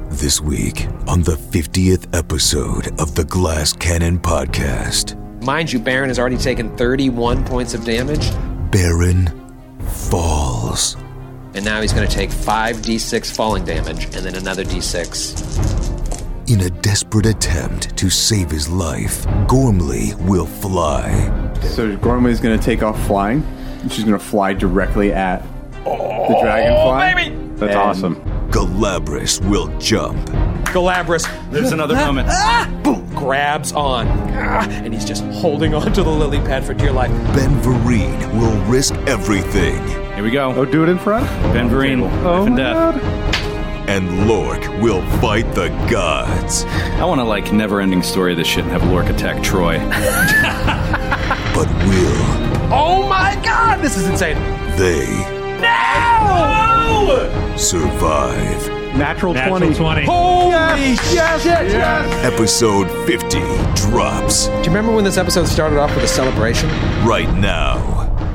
This week on the 50th episode of the Glass Cannon Podcast. Mind you, Baron has already taken 31 points of damage. Baron falls. And now he's going to take 5d6 falling damage and then another d6. In a desperate attempt to save his life, Gormley will fly. So Gormley's going to take off flying. She's going to fly directly at the dragonfly. Baby! That's awesome. Galabras will jump. Galabras. There's another moment. Boom! Grabs on. And he's just holding on to the lily pad for dear life. Ben Vereen will risk everything. Here we go. Oh, do it in front? Ben Vereen, life and death. And Lork will fight the gods. I want to never-ending story of this shit and have Lork attack Troy. But will Oh my god! This is insane. they No! survive? Natural 20. Holy shit! Episode 50 drops Do you remember when this episode started off with a celebration? right now.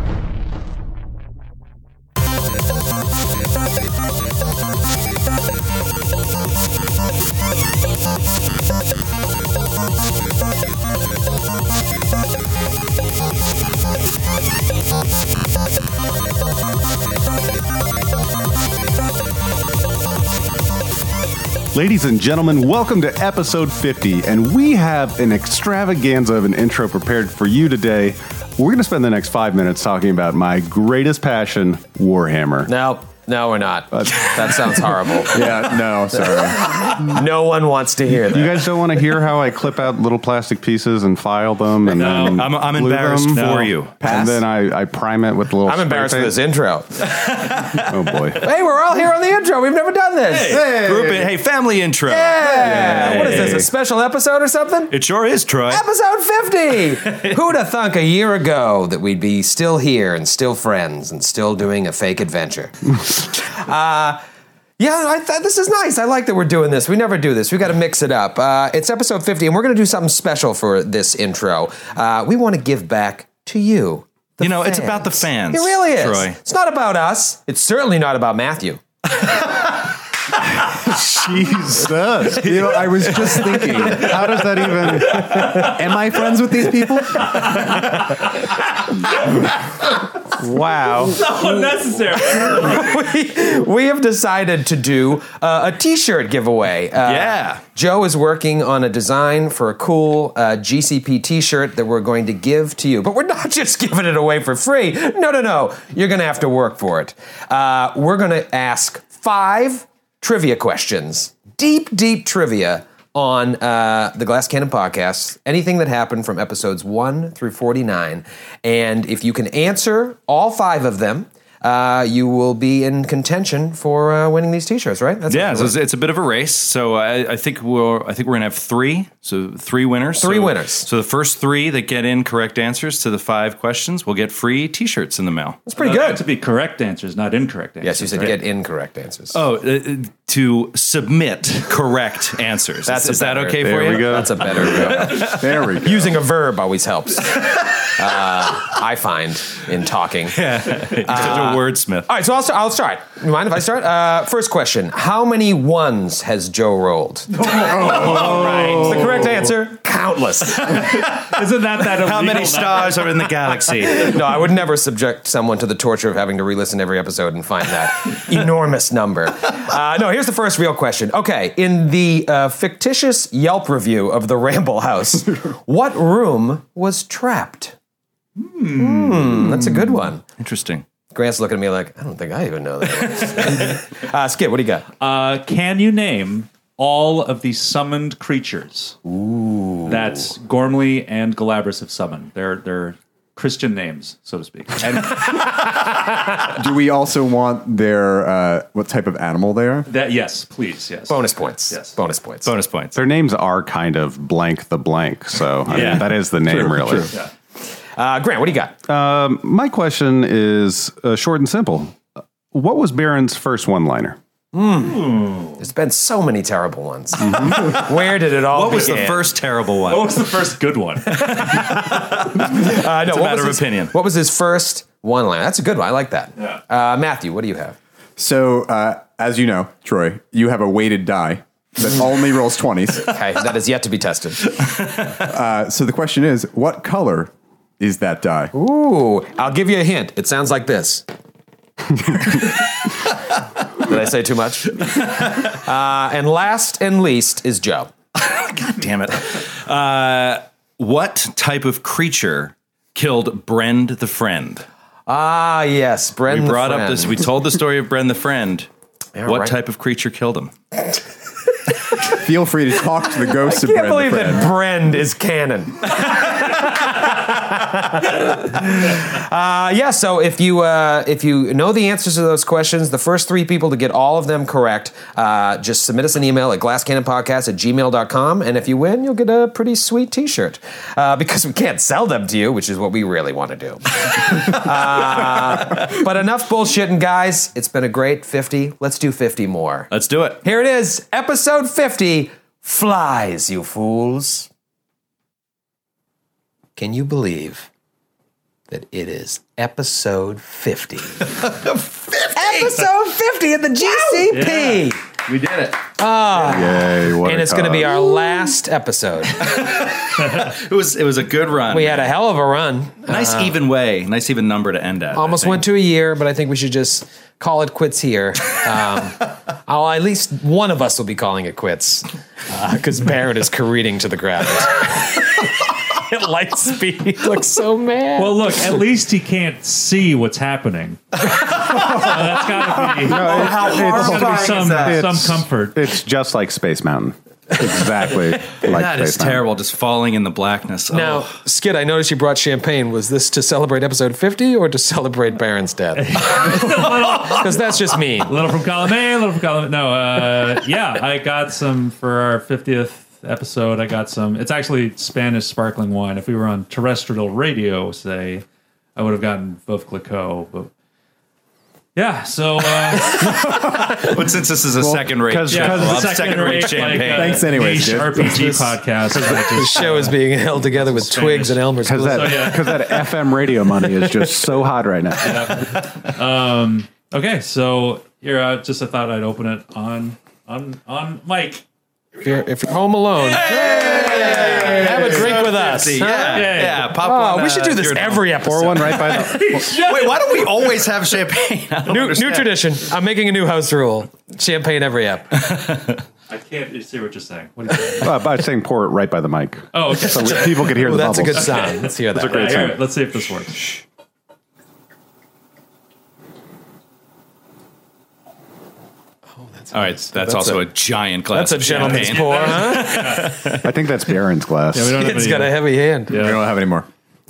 Ladies and gentlemen, welcome to episode 50, and we have an extravaganza of an intro prepared for you today. We're going to spend the next 5 minutes talking about my greatest passion, Warhammer. No, we're not. That sounds horrible. Yeah, no, sorry. No one wants to hear that. You guys don't want to hear how I clip out little plastic pieces and file them? And then I'm glue embarrassed them? for you. And then I prime it with little I'm embarrassed for spray this paint? intro. Oh, boy. Hey, we're all here on the intro. We've never done this. Hey, family intro. Yeah. What is this, a special episode or something? It sure is, Troy. Episode 50! Who'd have thunk a year ago that we'd be still here and still friends and still doing a fake adventure? This is nice. I like that we're doing this. We never do this. We got to mix it up. It's episode 50, and we're going to do something special for this intro. We want to give back to you. It's about the fans. It really is. Troy. It's not about us. It's certainly not about Matthew. Jesus. I was just thinking, How does that even... am I friends with these people? Wow. So unnecessary. we have decided to do a t-shirt giveaway. Yeah. Joe is working on a design for a cool GCP t-shirt that we're going to give to you. But we're not just giving it away for free. No. You're going to have to work for it. We're going to ask 5 trivia questions. Deep trivia on the Glass Cannon Podcast. Anything that happened from episodes 1 through 49. And if you can answer all 5 of them, you will be in contention for winning these t-shirts, right? So it's a bit of a race. So I think we're gonna have 3. So 3 winners. 3 winners. So the first 3 that get in correct answers to the 5 questions will get free t-shirts in the mail. That's pretty good. To be correct answers, not incorrect answers. Yes, you said right? get incorrect answers. Oh, to submit correct answers. Is that okay for you? There we go. That's a better go. There we go. Using a verb always helps. I find in talking. You're such a wordsmith. All right, so I'll start. You mind if I start? First question. How many ones has Joe rolled? Right. The correct answer, countless. Isn't that How many illegal stars are in the galaxy? No, I would never subject someone to the torture of having to re-listen every episode and find that enormous number. No, here's the first real question. Okay, in the fictitious Yelp review of the Ramble House, what room was trapped? That's a good one. Interesting. Grant's looking at me like, I don't think I even know that. Skip, what do you got? Can you name all of the summoned creatures? Ooh. That's Gormley and Galabras have summoned. They're Christian names, so to speak. And Do we also want their, what type of animal they are? yes, please, yes. Bonus points. Yes. Bonus points. Bonus points. Their names are kind of blank the blank, so I mean, that is the name, really. True. Yeah. Grant, what do you got? My question is short and simple. What was Baron's first one-liner? There's been so many terrible ones. Where did it all What was the begin? first terrible one? What was the first good one? No, It's a matter of opinion. What was his first one-liner? That's a good one. I like that. Yeah. Matthew, what do you have? So, as you know, Troy, you have a weighted die that only rolls 20s. Okay, that is yet to be tested. So the question is, what color is that die? Ooh, I'll give you a hint. It sounds like this. Did I say too much? And last and least is Joe. God damn it. What type of creature killed Brend the Friend? Ah, yes, Bren We the brought up Friend. this. We told the story of Brend the Friend. What right. type of creature killed him? Feel free to talk to the ghosts of I can't Bren believe the that Friend. Brend is canon. So if you know the answers to those questions, the first 3 people to get all of them correct, just submit us an email at glasscannonpodcast@gmail.com, and if you win, you'll get a pretty sweet t-shirt. Because we can't sell them to you, which is what we really want to do. But enough bullshitting, guys. It's been a great 50. Let's do 50 more. Let's do it. Here it is, episode 50, Flies, you fools. Can you believe that it is episode 50? 50! Episode 50 at the GCP! We did it. Yay! What And a it's going to be cause. our last episode. It was a good run. We had a hell of a run. nice even way, nice even number to end at. Almost went to a year, but I think we should just call it quits here. At least one of us will be calling it quits because Barrett is careening to the ground. At light speed, he looks so mad. Well, look, at least he can't see what's happening. So that's gotta be, some comfort. It's just like Space Mountain. Exactly like That Space is Mountain. terrible, just falling in the blackness. Now, Oh. Skid, I noticed you brought champagne. Was this to celebrate episode 50 or to celebrate Baron's death? Because that's just mean. A little from column A, a little from column. No, yeah, I got some for our 50th episode. I got some. It's actually Spanish sparkling wine. If we were on terrestrial radio, say, I would have gotten Veuve Clicquot. But yeah, so But since this is a second-rate, because- yeah, because the second-rate champagne. Thanks anyways, niche dude. RPG podcast. The show is being held together with Twigs and Elmer's Because Glue. that FM radio money is just so hot right now. Okay, so here, I thought I'd open it on mic. If you're home alone, have a drink with us. Yeah, Huh? yeah. Pop Oh, one, we should do this here. every episode. Pour one right by the. Wait, why don't we always have champagne? I don't New understand. tradition. I'm making a new house rule. Champagne every ep. I can't see what you're saying. What are you saying? By saying pour it right by the mic. Oh, okay. So people could hear Well, the that's a bubbles. good sign. Let's hear that. a great Here, sign. let's see if this works. All right, that's also a giant glass. That's a gentleman's champagne. pour, huh? I think that's Baron's glass. We don't have It's any- got a heavy hand. We don't have any more.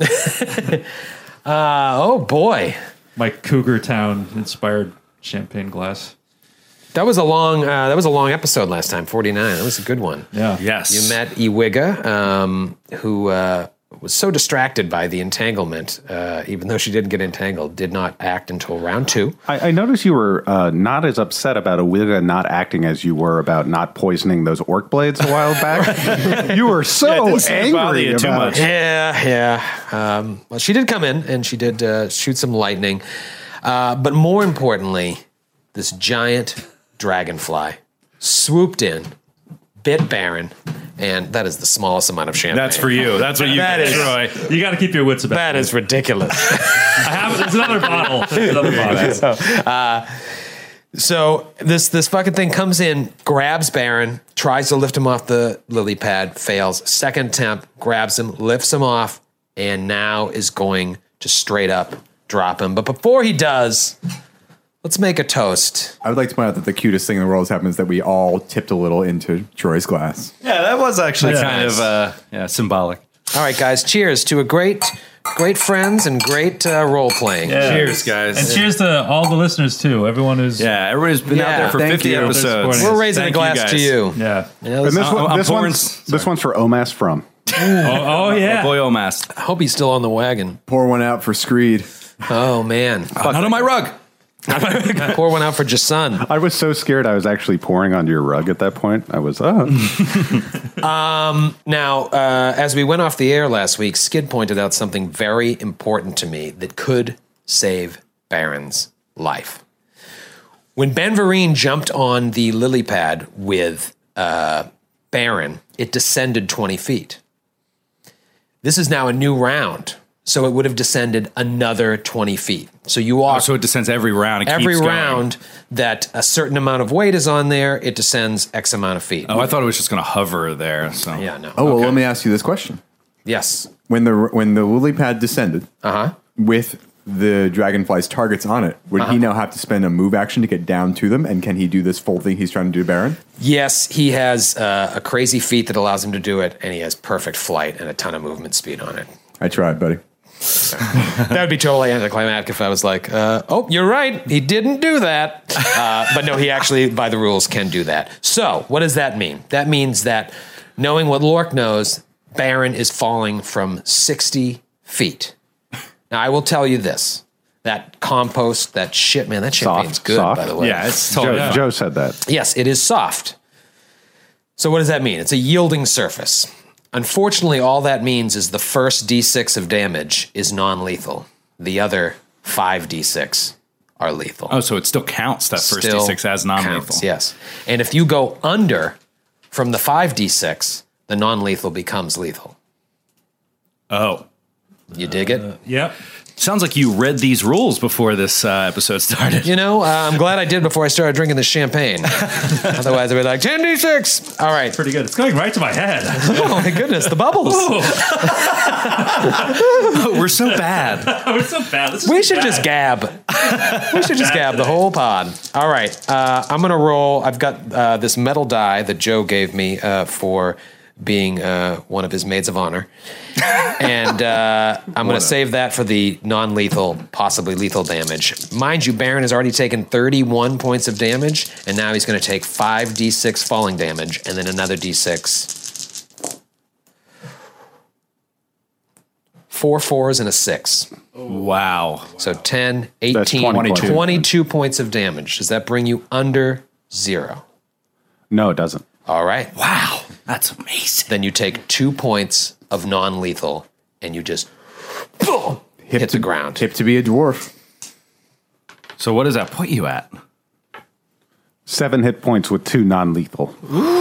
Oh boy, my Cougar Town inspired champagne glass. that was a long episode last time. 49. That was a good one. Yeah. Yes. You met Iwiga, who was so distracted by the entanglement, even though she didn't get entangled, did not act until round 2. I noticed you were not as upset about Awiga not acting as you were about not poisoning those orc blades a while back. You were so didn't seem to bother angry you too about much. Yeah. Well, she did come in and she did shoot some lightning. But more importantly, this giant dragonfly swooped in, bit Baron, and that is the smallest amount of champagne. That's for you. That's what you That get, is- Troy. You got to keep your wits about. That is ridiculous. There's another bottle. There's another bottle. So this fucking thing comes in, grabs Baron, tries to lift him off the lily pad, fails. Second attempt, grabs him, lifts him off, and now is going to straight up drop him. But before he does, let's make a toast. I would like to point out that the cutest thing in the world has happened is that we all tipped a little into Troy's glass. Yeah, that was actually That's kind nice. of symbolic. All right, guys, cheers to a great friends and great role playing. Cheers, guys. And cheers to all the listeners too. Everyone who's Yeah, everybody's been out Yeah, there for thank 50 you. episodes. We're raising Thank a you, glass guys. to you. yeah. And this, I'm pouring- this one's for Omas From. Oh yeah. Boy, Omas. I hope he's still on the wagon. Pour one out for Screed. Oh, man. Not on my rug. Pour one out for Jason. I was so scared I was actually pouring onto your rug at that point. I was, Now, as we went off the air last week, Skid pointed out something very important to me that could save Baron's life. When Ben Vereen jumped on the lily pad with Baron, it descended 20 feet. This is now a new round, so it would have descended another 20 feet. So you are So it descends every round. It every keeps going. round that a certain amount of weight is on there, it descends X amount of feet. Oh, I thought it was just going to hover there. So Yeah, no. Oh, well, let me ask you this question. Yes. When the lily pad descended with the dragonfly's targets on it, would he now have to spend a move action to get down to them? And can he do this full thing he's trying to do to Baron? Yes, he has a crazy feat that allows him to do it, and he has perfect flight and a ton of movement speed on it. I tried, buddy. That would be totally anticlimactic if I was like, oh, you're right, he didn't do that. But no, he actually, by the rules, can do that. So, what does that mean? That means that, knowing what Lork knows, Baron is falling from 60 feet. Now, I will tell you this. That compost, that shit, man, that champagne's good, soft. by the way. yeah, it's totally Joe said that. Yes, it is soft. So what does that mean? It's a yielding surface. Unfortunately, all that means is the first D6 of damage is non-lethal. The other 5d6 are lethal. Oh, so it still counts that first Still D6 as non-lethal. counts, yes. And if you go under from the 5d6, the non-lethal becomes lethal. Oh, You dig it? Yep. sounds like you read these rules before this episode started. You know, I'm glad I did before I started drinking this champagne. Otherwise, I'd be like, 10d6. All right. Pretty good. It's going right to my head. Oh, my goodness, the bubbles. We're so bad. Oh, it's so bad. This is We so should bad. just gab. We should just gab the whole pod. All right. I'm going to roll. I've got this metal die that Joe gave me for being one of his maids of honor. And I'm going to save that for the non-lethal, possibly lethal damage. Mind you, Baron has already taken 31 points of damage, and now he's going to take 5d6 falling damage, and then another d6. 4 4s and a 6. Wow. So 10, 18, 22. 22 points of damage. Does that bring you under 0? No, it doesn't. All right. Wow. That's amazing. Then you take 2 points of non-lethal, and you just boom, hit the ground. Hip to be a dwarf. So what does that put you at? 7 hit points with 2 non-lethal.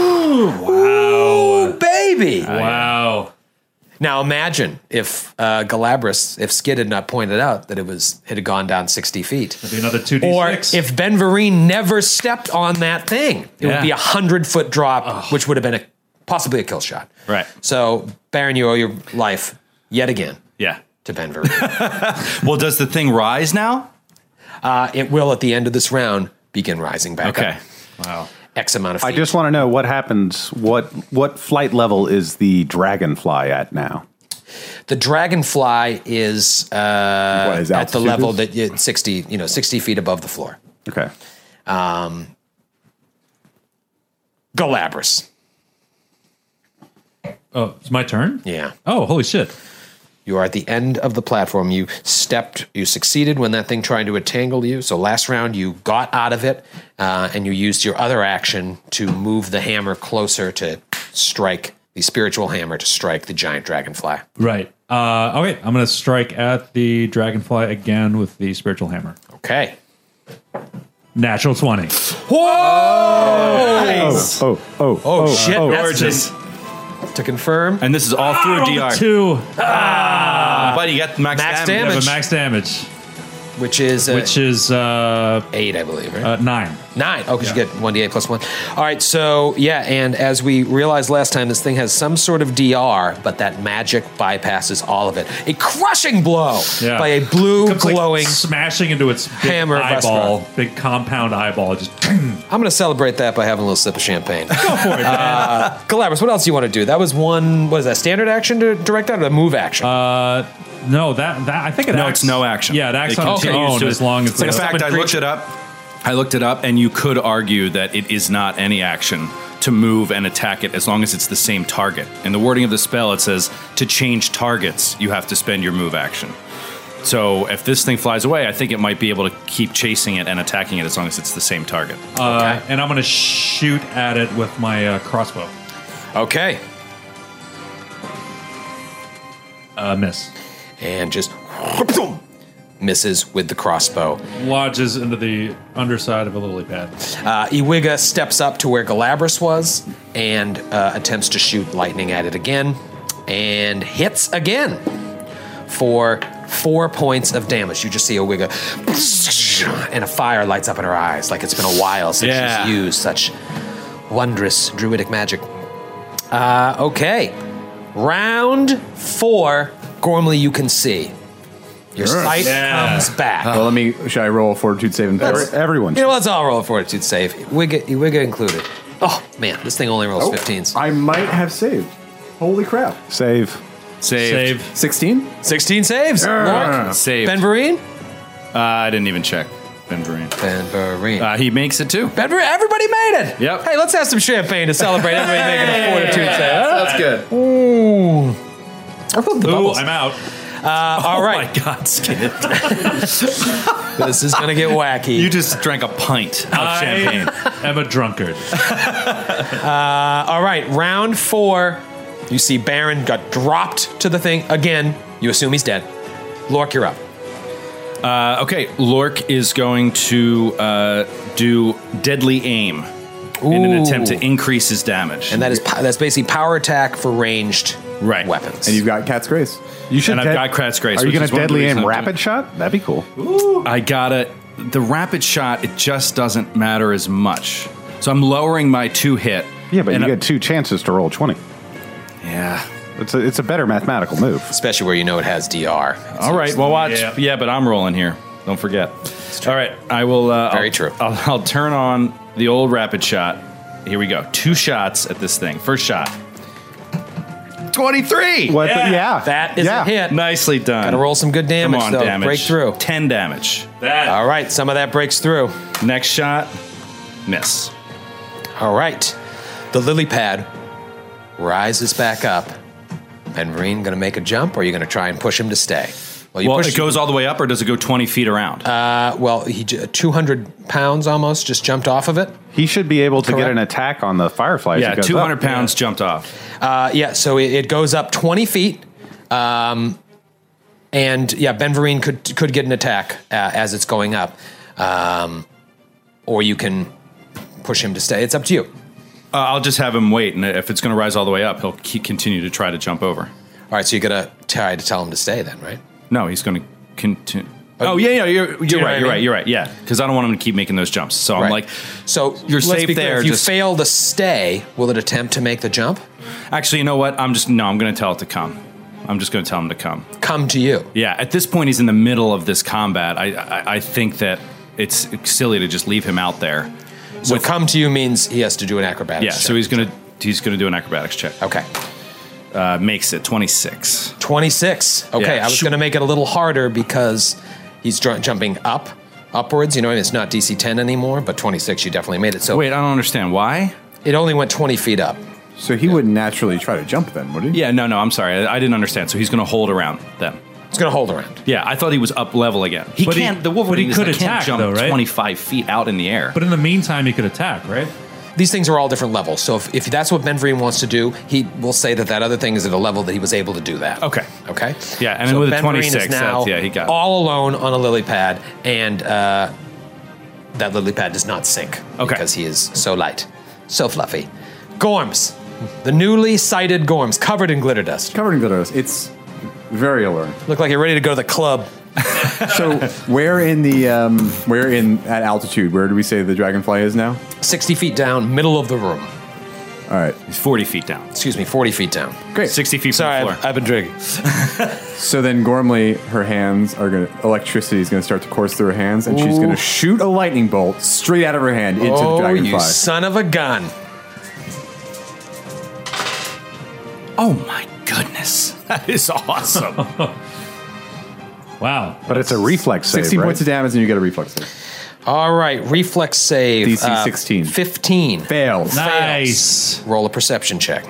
Oh, baby. Wow. Now imagine if Galabras, if Skid had not pointed out that it had gone down 60 feet. That'd be another 2d6. Or if Ben Vereen never stepped on that thing, it would be a 100-foot drop, which would have been possibly a kill shot. Right. So, Baron, you owe your life yet again Yeah. to Ben Vereen. Well, does the thing rise now? It will, at the end of this round, begin rising back Okay. up. Wow. X amount of feet. I just want to know what happens. What flight level is the dragonfly at now? The dragonfly is What, his at the altitude level is? that 60 feet above the floor. Okay. Galabras. Oh, it's my turn? Yeah. Oh, holy shit. You are at the end of the platform. You succeeded when that thing tried to entangle you. So last round you got out of it, and you used your other action to move the hammer closer to strike, the spiritual hammer to strike the giant dragonfly. Right. Okay, I'm going to strike at the dragonfly again with the spiritual hammer. Okay. Natural 20. Oh, shit. That's Gorgeous. to confirm. And this is all through DR. 2. Buddy, you got max Max damage. damage. But max damage, Which is 8, 8, I believe, right? 9. 9. Oh, because you get 1d8 plus 1. All right, so, yeah, and as we realized last time, this thing has some sort of DR, but that magic bypasses all of it. A crushing blow Yeah. by a blue, Comes, like, glowing... smashing into its big hammer of eyeball, Vestra. big compound eyeball. Just I'm going to celebrate that by having a little sip of champagne. go for it, man. Galabras, what else do you want to do? That was one, what is that, standard action to direct out or a move action? No, that I think it No, acts. it's no action. Yeah, it acts It on its continues own to- as long as In the fact, I looked it up. And you could argue that it is not any action to move and attack it as long as it's the same target. In the wording of the spell, it says to change targets, you have to spend your move action. So if this thing flies away, I think it might be able to keep chasing it and attacking it as long as it's the same target. and I'm going to shoot at it with my crossbow. Okay. Miss. And just misses with the crossbow. Lodges into the underside of a lily pad. Iwiga steps up to where Galabras was and attempts to shoot lightning at it again, and hits again for 4 points of damage. You just see Owiga, and a fire lights up in her eyes, like it's been a while since she's used such wondrous druidic magic. Okay. Round 4, Gormley, you can see. Your sight comes back. Well, should I roll a fortitude save and fail? Everyone. You know, let's all roll a fortitude save. Wigga included. Oh, man, this thing only rolls 15s. I might have saved. Holy crap. Save. 16? 16 saves. Mark. Saved. Ben Vereen? I didn't even check. Ben Vereen. He makes it too. Ben Vereen. Everybody made it. Yep. Hey, let's have some champagne to celebrate everybody making a fortitude save. That's good. Ooh. Ooh, I'm out. All right. Oh my God, Skid. This is going to get wacky. You just drank a pint of champagne. I am a drunkard. All right, round 4. You see Baron got dropped to the thing again. You assume he's dead. Lork, you're up. Okay, Lork is going to do Deadly Aim in an attempt to increase his damage. And that's basically power attack for ranged weapons. And you've got Cat's Grace. You should. And I've got Krat's Grace. Are you going to deadly aim rapid shot? That'd be cool. I got it. The rapid shot, it just doesn't matter as much. So I'm lowering my 2 hit. Yeah, but you get 2 chances to roll 20. Yeah. It's a better mathematical move. Especially where you know it has DR. All right, well, watch. Yeah, but I'm rolling here. Don't forget. All right, I will. Very true. I'll turn on the old rapid shot. Here we go. 2 shots at this thing. First shot. 23. What? Yeah. That is a hit. Nicely done. Gotta roll some good damage, Come on, though. damage. Break through. 10 damage. All right, some of that breaks through. Next shot. Miss. All right. The lily pad rises back up. And Vereen going to make a jump, or are you going to try and push him to stay? Well, it goes all the way up, or does it go 20 feet around? He 200 pounds almost just jumped off of it. He should be able to get an attack on the fireflies. Yeah, 200 pounds jumped off. So it goes up 20 feet. And Ben Vereen could get an attack as it's going up. Or you can push him to stay. It's up to you. I'll just have him wait, and if it's going to rise all the way up, he'll continue to try to jump over. All right, so you're going to try to tell him to stay then, right? No, he's going to continue. Oh, yeah, you're right, yeah. Because I don't want him to keep making those jumps. So I'm like, so you're safe there. If you fail to stay, will it attempt to make the jump? Actually, you know what? I'm going to tell it to come. I'm just going to tell him to come. Come to you. Yeah, at this point, he's in the middle of this combat. I think that it's silly to just leave him out there. So come to you means he has to do an acrobatics check. So he's gonna do an acrobatics check. Okay. Makes it 26. 26. Okay, I was going to make it a little harder because he's jumping upwards. You know, it's not DC 10 anymore, but 26, you definitely made it. So wait, I don't understand. Why? It only went 20 feet up. So he wouldn't naturally try to jump then, would he? Yeah, no, I'm sorry. I didn't understand. So he's going to hold around then. He's going to hold around. Yeah, I thought he was up level again. The Wolverine can't jump 25 feet out in the air. But in the meantime, he could attack, right? These things are all different levels. So if that's what Ben Vereen wants to do, he will say that other thing is at a level that he was able to do that. Okay. Yeah, and so with Ben a 26, Vereen is now he got it. all alone on a lily pad, and that lily pad does not sink because he is so light, so fluffy. Gorms, the newly sighted Gorms, covered in glitter dust. It's very alluring. Look like you're ready to go to the club. So where at altitude, where do we say the dragonfly is now? 60 feet down, middle of the room. All right. He's 40 feet down. Excuse me, 40 feet down. Great. 60 feet from the floor. I've been drinking. So then Gormley, her hands are electricity is going to start to course through her hands, and she's going to shoot a lightning bolt straight out of her hand into the dragonfly. You son of a gun. Oh my goodness. That is awesome. Wow. But it's a reflex save, 16 right? points of damage, and you get a reflex save. All right, reflex save. DC 16. 15. Fails. Nice. Roll a perception check.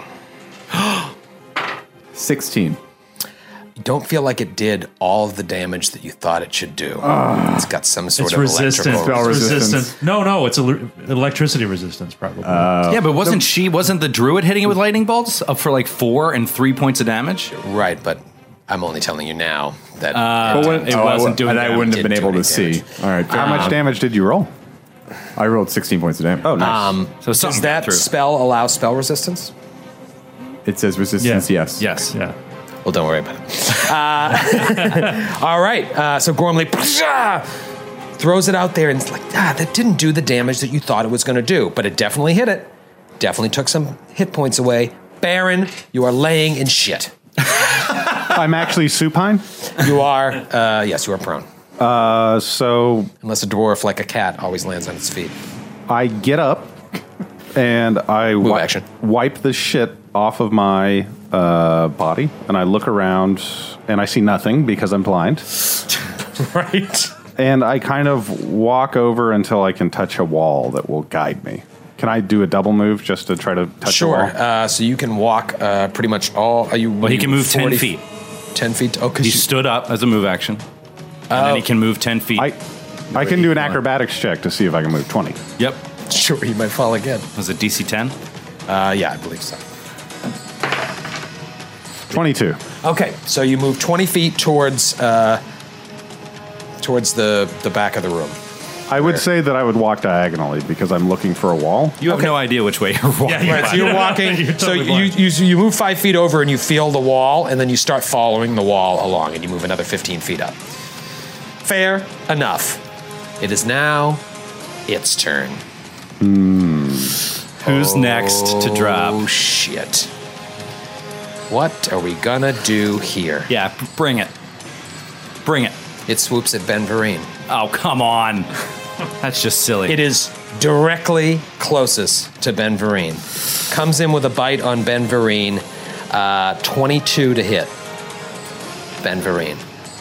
16. You don't feel like it did all of the damage that you thought it should do. It's got some sort of resistant. electrical... Spell resistance. No, it's electricity resistance, probably. Yeah, but wasn't the druid hitting it with lightning bolts up for like 4 and 3 points of damage? Right, but I'm only telling you now that it wasn't doing and I damage. wouldn't have been Didn't able do to any see. damage. All right. How much damage did you roll? I rolled 16 points of damage. Oh, nice. So Does something that through. spell allow spell resistance? It says resistance, yes. Yes. Yeah. Well, don't worry about it. All right. So Gormley throws it out there, and it's like, that didn't do the damage that you thought it was going to do, but it definitely hit it. Definitely took some hit points away. Baron, you are laying in shit. I'm actually supine. You are, yes, you are prone. So Unless a dwarf, like a cat, always lands on its feet. I get up and I action. wipe the shit off of my body, and I look around and I see nothing because I'm blind. Right. And I kind of walk over until I can touch a wall that will guide me. Can I do a double move just to try to touch a wall? Sure. So you can walk pretty much all. Well, he can move 10 feet. 10 feet. Oh, He because stood up as a move action, and then he can move 10 feet. I can do an acrobatics check to see if I can move 20. Yep. sure you might fall again. Was it DC 10? Yeah, I believe so. 22. Okay, so you move 20 feet towards the back of the room. I would say that I would walk diagonally because I'm looking for a wall. You have no idea which way you're walking. Right, so you're walking. You're so totally you move 5 feet over and you feel the wall, and then you start following the wall along, and you move another 15 feet up. Fair enough. It is now its turn. Who's next to drop? Oh shit! What are we gonna do here? Yeah, bring it. Bring it. It swoops at Ben Vereen. Oh, come on. That's just silly. It is directly closest to Ben Vereen. Comes in with a bite on Ben Vereen. 22 to hit. Ben Vereen.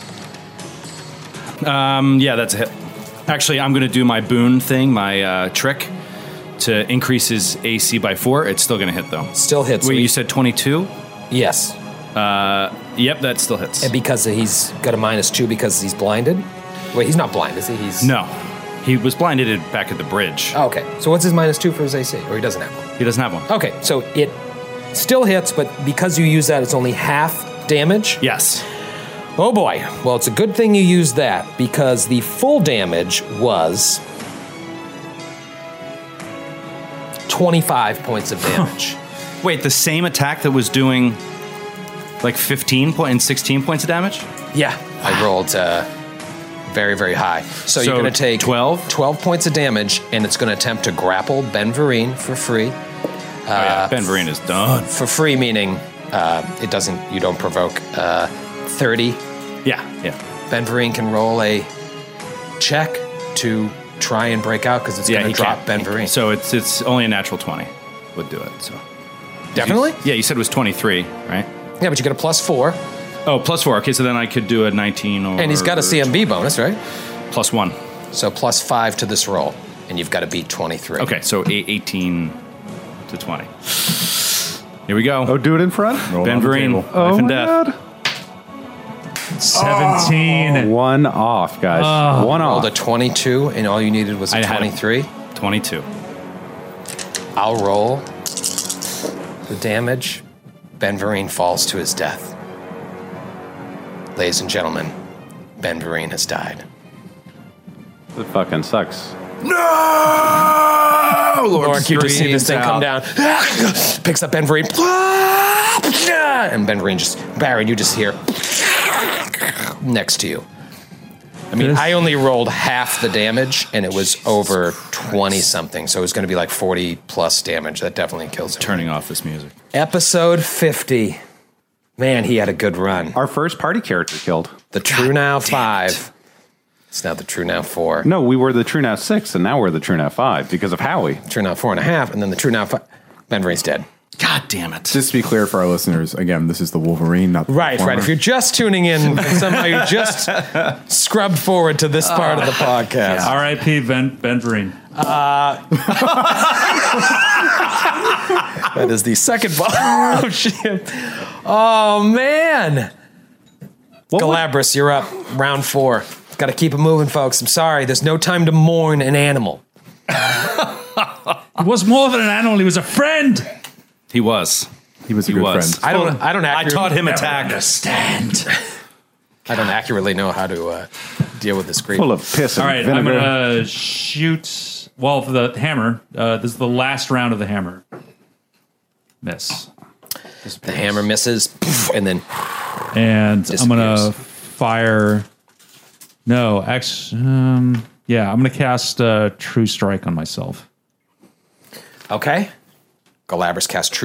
Yeah, that's a hit. Actually, I'm going to do my boon thing, my trick, to increase his AC by 4. It's still going to hit, though. Still hits. Wait, you said 22? Yes. Yep, that still hits. And because he's got a -2 because he's blinded? Wait, he's not blind, is he? He's No. He was blinded back at the bridge. Oh, okay. So what's his -2 for his AC? Or he doesn't have one? He doesn't have one. Okay, so it still hits, but because you use that, it's only half damage? Yes. Oh boy. Well, it's a good thing you used that because the full damage was 25 points of damage. Wait, the same attack that was doing like 15 and 16 points of damage? Yeah, I rolled very, very high. So you're So going to take 12? 12 points of damage, and it's going to attempt to grapple Ben Vereen for free. Ben Vereen is done. For free meaning you don't provoke 30. Yeah. Ben Vereen can roll a check to try and break out because it's going to he drop can't. Ben Vereen. So it's only a natural 20 would do it. So Definitely? Yeah, you said it was 23, right? Yeah, but you get a +4, Oh, +4. Okay, so then I could do a 19 or... and he's got a CMB bonus, right? +1. So +5 to this roll, and you've got to beat 23. Okay, so 18 to 20. Here we go. Oh, do it in front? Ben Vereen, life Oh, and my death. God. 17. One off, guys. One Rolled a off. 22, and all you needed was a I had 23. 22. I'll roll the damage. Ben Vereen falls to his death. Ladies and gentlemen, Ben Vereen has died. It fucking sucks. No! Lork, you just see this thing come down. Picks up Ben Vereen. And Ben Vereen Baron, you just hear next to you. I mean, I only rolled half the damage, and it was over 20-something, so it was going to be like 40-plus damage. That definitely kills him. Turning off this music. Episode 50. Man, he had a good run. Our first party character killed. The True Now 5. It's now the True Now 4. No, we were the True Now 6, and now we're the True Now 5 because of Howie. True Now 4.5, and then the True Now 5. Ben Vereen's dead. God damn it. Just to be clear for our listeners, again, this is the Wolverine, not the Right. If you're just tuning in, and somehow you just scrubbed forward to this part of the podcast. R.I.P. Ben Vereen. That is the second boss. Oh, shit. Oh, man. Galabras, you're up. Round 4. Got to keep it moving, folks. I'm sorry. There's no time to mourn an animal. He was more than an animal. He was a friend. He was. He was a He good was. friend. I don't I taught him attack. Understand. I don't accurately know how to deal with this grief. Full of piss and All right, I'm vinegar. going to shoot well, for the hammer, this is the last round of the hammer. Miss. The hammer misses, and then And I'm going disappears. to fire. No, actually, yeah, I'm going to cast True Strike on myself. okay. Galabras cast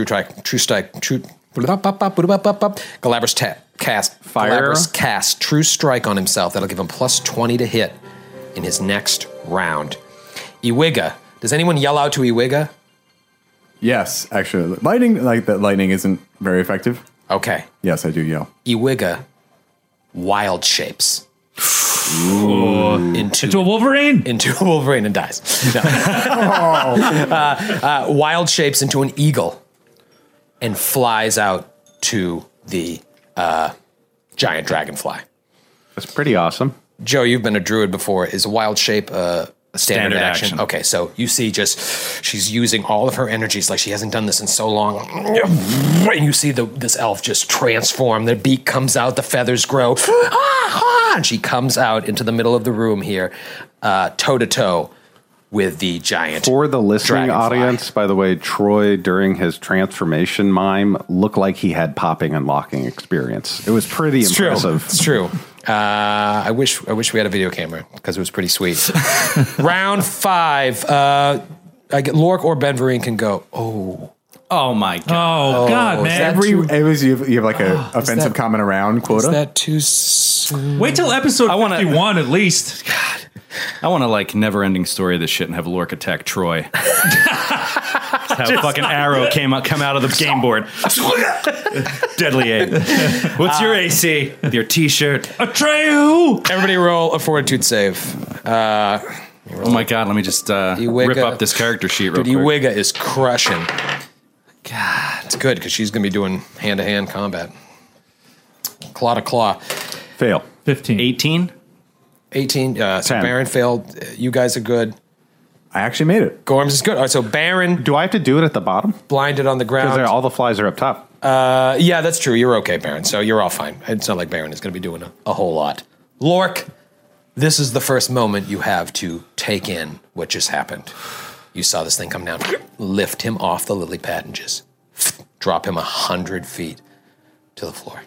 Galabras cast True Strike on himself. That'll give him plus 20 to hit in his next round. Iwiga. Does anyone yell out to Iwiga? Yes, actually, lightning isn't very effective. Okay. Yes, I do yell. Iwiga wild shapes into To a Wolverine? a Wolverine and dies. No. Wild shapes into an eagle and flies out to the giant dragonfly. That's pretty awesome. Joe, you've been a druid before. Is a wild shape a standard action? action. Okay, so you see she's using all of her energies like she hasn't done this in so long. And you see this elf just transform. The beak comes out, the feathers grow. And she comes out into the middle of the room here, toe-to-toe with the giant For the listening dragonfly. audience, by the way, Troy, during his transformation mime, looked like he had popping and locking experience. It was pretty impressive. It's true. I wish we had a video camera because it was pretty sweet. Round 5. I get Lork or Ben Vereen can go. Oh my god! Oh, God, is man. that You have like a offensive comment around quota. Is that too soon? Wait till episode wanna- 51 at least. I want to never-ending story of this shit and have Lork attack Troy. Have fucking arrow come out of the game board. Deadly aim. What's your AC? With your T-shirt. Atreyu! Everybody roll a fortitude save. Oh my god! Let me just Iwiga- rip up this character sheet real Dude, quick. Iwiga is crushing. God, it's good because she's going to be doing hand-to-hand combat. Claw to claw. Fail. 15. 18. 18. So 10. Baron failed. You guys are good. I actually made it. Gorms is good. All right, so Baron Do I have to do it at the bottom? blinded on the Because ground. all the flies are up top. Yeah, that's true. You're okay, Baron. So you're all fine. It's not like Baron is going to be doing a whole lot. Lork, this is the first moment you have to take in what just happened. You saw this thing come down, lift him off the lily pad and just drop him 100 feet to the floor.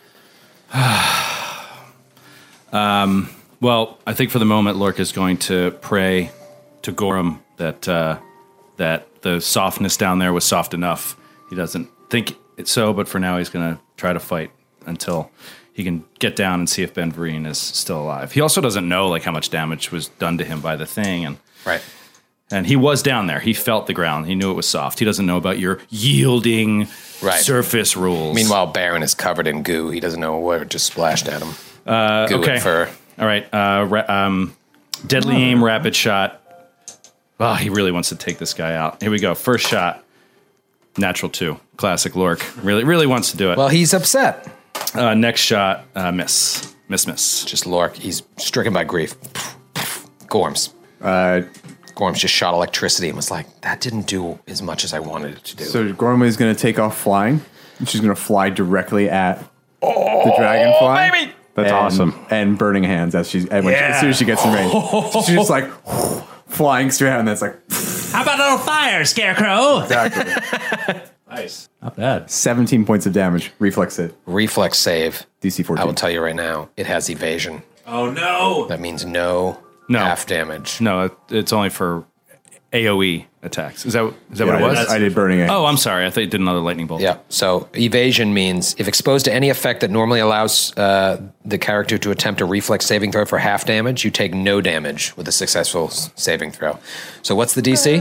Well, I think for the moment, Lork is going to pray to Gorham that the softness down there was soft enough. He doesn't think it's so, but for now, he's going to try to fight until he can get down and see if Ben Vereen is still alive. He also doesn't know how much damage was done to him by the thing, Right. and he was down there. He felt the ground. He knew it was soft. He doesn't know about your yielding surface rules. Meanwhile, Baron is covered in goo. He doesn't know what just splashed at him. Goo okay. and fur. All right. Deadly aim, rapid shot. Oh, he really wants to take this guy out. Here we go. First shot. Natural 2. Classic Lork. Really wants to do it. Well, he's upset. Next shot. Miss. Miss. Just Lork. He's stricken by grief. Gorms. Gorms just shot electricity and was like, that didn't do as much as I wanted it to do. So Gorma is going to take off flying. And she's going to fly directly at the dragonfly. baby! That's awesome. And burning hands as soon as she gets in range. So she's just like flying straight out, and that's like How about a little fire, Scarecrow? exactly Nice. Not bad. 17 points of damage. Reflex it. Reflex save. DC 14. I will tell you right now, it has evasion. Oh, no. That means no half damage. No, it's only for AoE attacks. Is that what it was? I did burning hands. Oh, I'm sorry. I thought you did another lightning bolt. Yeah. So evasion means if exposed to any effect that normally allows the character to attempt a reflex saving throw for half damage, you take no damage with a successful saving throw. So what's the DC?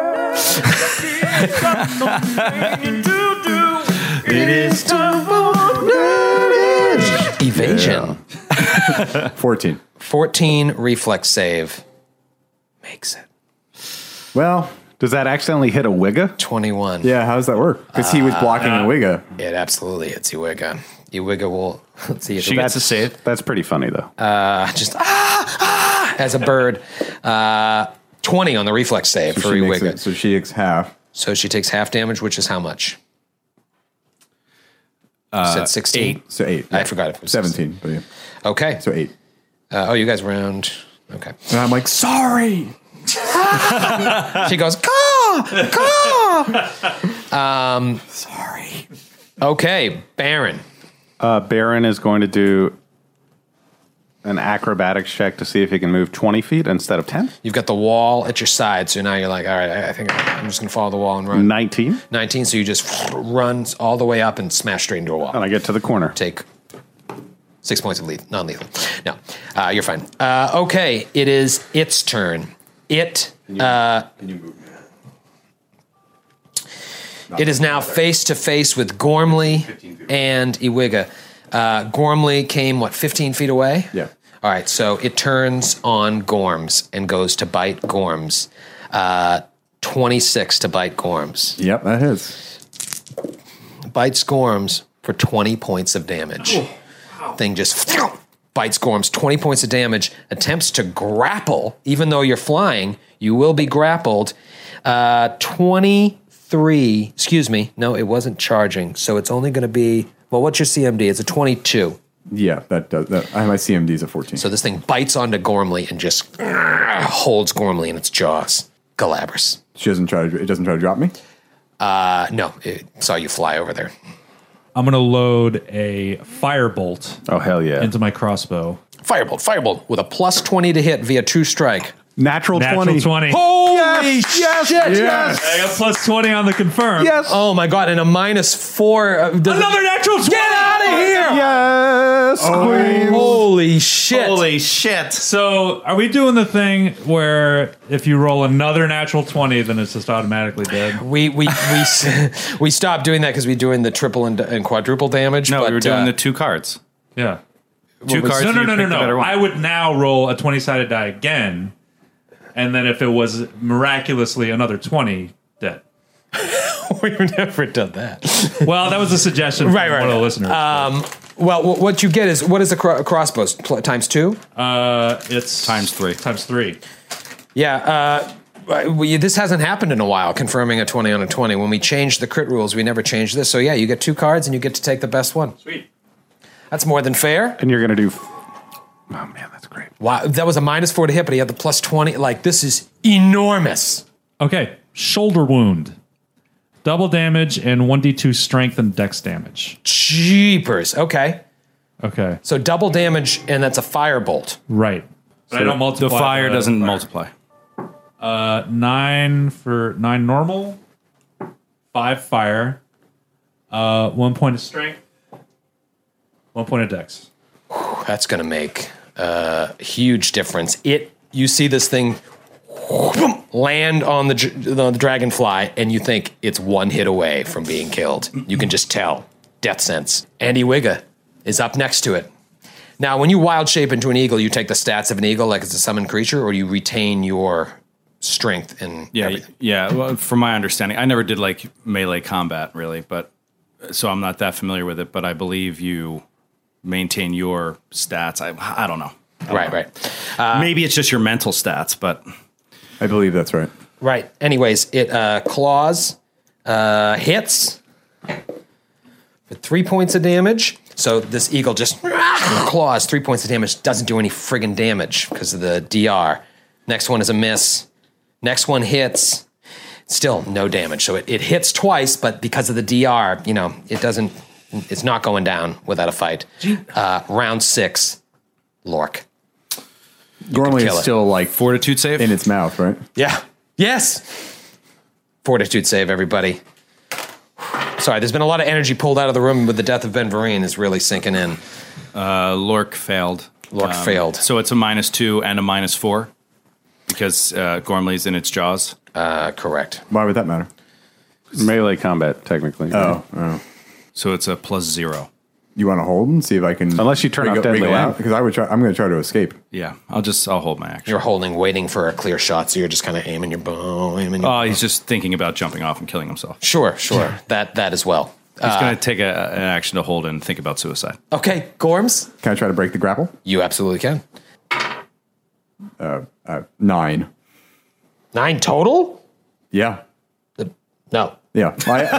Evasion. 14. 14 reflex save makes it. Well, Does that accidentally hit a Wigga? 21. yeah, how does that work? Because he was blocking a Wigga. It absolutely hits Iwiga. Iwiga will, let's see. She gets a save. That's pretty funny, though. Just as a bird. 20 on the reflex save for She makes Iwiga. it, so she takes half. So she takes half damage, which is how much? You said 16? 8. So 8. I forgot if it was 17. But yeah. Okay. So 8. You guys round. Okay. And I'm like, sorry. She goes, caw, caw. Sorry. Okay, Baron. Baron is going to do an acrobatics check to see if he can move 20 feet instead of 10. You've got the wall at your side, so now you're like, all right, I think I'm just going to follow the wall and run. 19. 19, so you just run all the way up and smash straight into a wall. And I get to the corner. Take 6 points of non-lethal. No, you're fine. Okay, it is its turn. It is now face to face with Gormley and Iwiga. Gormley came, 15 feet away? Yeah. All right, so it turns on Gorms and goes to bite Gorms. 26 to bite Gorms. Yep, that hits. Bites Gorms for 20 points of damage. Thing just bites Gorms, 20 points of damage, attempts to grapple. Even though you're flying, you will be grappled. 23, excuse me, no, it wasn't charging, so it's only going to be, well, what's your CMD? It's a 22. Yeah, that does. My CMD is a 14. So this thing bites onto Gormley and just holds Gormley in its jaws. Galabras. It doesn't try to drop me? No, it saw you fly over there. I'm going to load a firebolt Oh, hell yeah. into my crossbow. Firebolt with a plus 20 to hit via true strike. Natural 20. Natural 20. Holy shit! Yes. I got plus 20 on the confirm. Yes. Oh my god, and a -4. Another natural 20. Get out of here! Yes. Queen. Holy shit! Holy shit. So, are we doing the thing where if you roll another natural 20, then it's just automatically dead? We stopped doing that because we're doing the triple and quadruple damage. No, but, we were doing the 2 cards. Yeah. 2 cards. No. and you pick the better one. I would now roll a 20-sided die again, and then if it was miraculously another 20, dead. We've never done that. Well, that was a suggestion from one of the listeners. Well, what you get is what is the crossbow times 2? It's Times 3. Times 3. Yeah. This hasn't happened in a while. Confirming a 20 on a 20. When we changed the crit rules, we never changed this. So yeah, you get 2 cards and you get to take the best one. Sweet. That's more than fair. And you're going to do... Oh, man, that's great. Wow, that was a -4 to hit, but he had the plus 20. Like, this is enormous. Okay, shoulder wound. Double damage and 1d2 strength and dex damage. Jeepers. Okay. Okay, So double damage, and that's a firebolt. right. But I don't multiply. The fire doesn't multiply. 9 normal, 5 fire, 1 point of strength, 1 point of dex. That's going to make a huge difference. You see this thing land on the dragonfly, and you think it's one hit away from being killed. You can just tell. Death sense. Andy Wigga is up next to it. Now, when you wild shape into an eagle, you take the stats of an eagle like it's a summoned creature, or you retain your strength and everything? Yeah. Well, from my understanding, I never did like melee combat really, but so I'm not that familiar with it. But I believe you maintain your stats. I don't know. Right. Maybe it's just your mental stats, but I believe that's right. Right. Anyways, it claws, hits for 3 points of damage. So this eagle just claws 3 points of damage, doesn't do any friggin' damage because of the DR. Next one is a miss. Next one hits, still no damage. So it hits twice, but because of the DR, it's not going down without a fight. Round 6, Lork. Gormley kill is it. still like fortitude save. in its mouth, right? Yeah. Yes. Fortitude save, everybody. Sorry, there's been a lot of energy pulled out of the room with the death of Ben Vereen is really sinking in. Lork failed. Lork failed. So it's a -2 and a -4 because Gormley's in its jaws. Correct. Why would that matter? Melee combat, technically. Oh. So it's a +0. You want to hold and see if I can... Unless you turn off deadly aim. out? Because I'm going to try to escape. Yeah, I'll hold my action. You're holding, waiting for a clear shot, so you're just kind of aiming your bow, Oh, he's just thinking about jumping off and killing himself. Sure. That as well. He's going to take an action to hold and think about suicide. Okay, Gorms, Can I try to break the grapple? you absolutely can. 9. 9 total? Yeah. No. Yeah.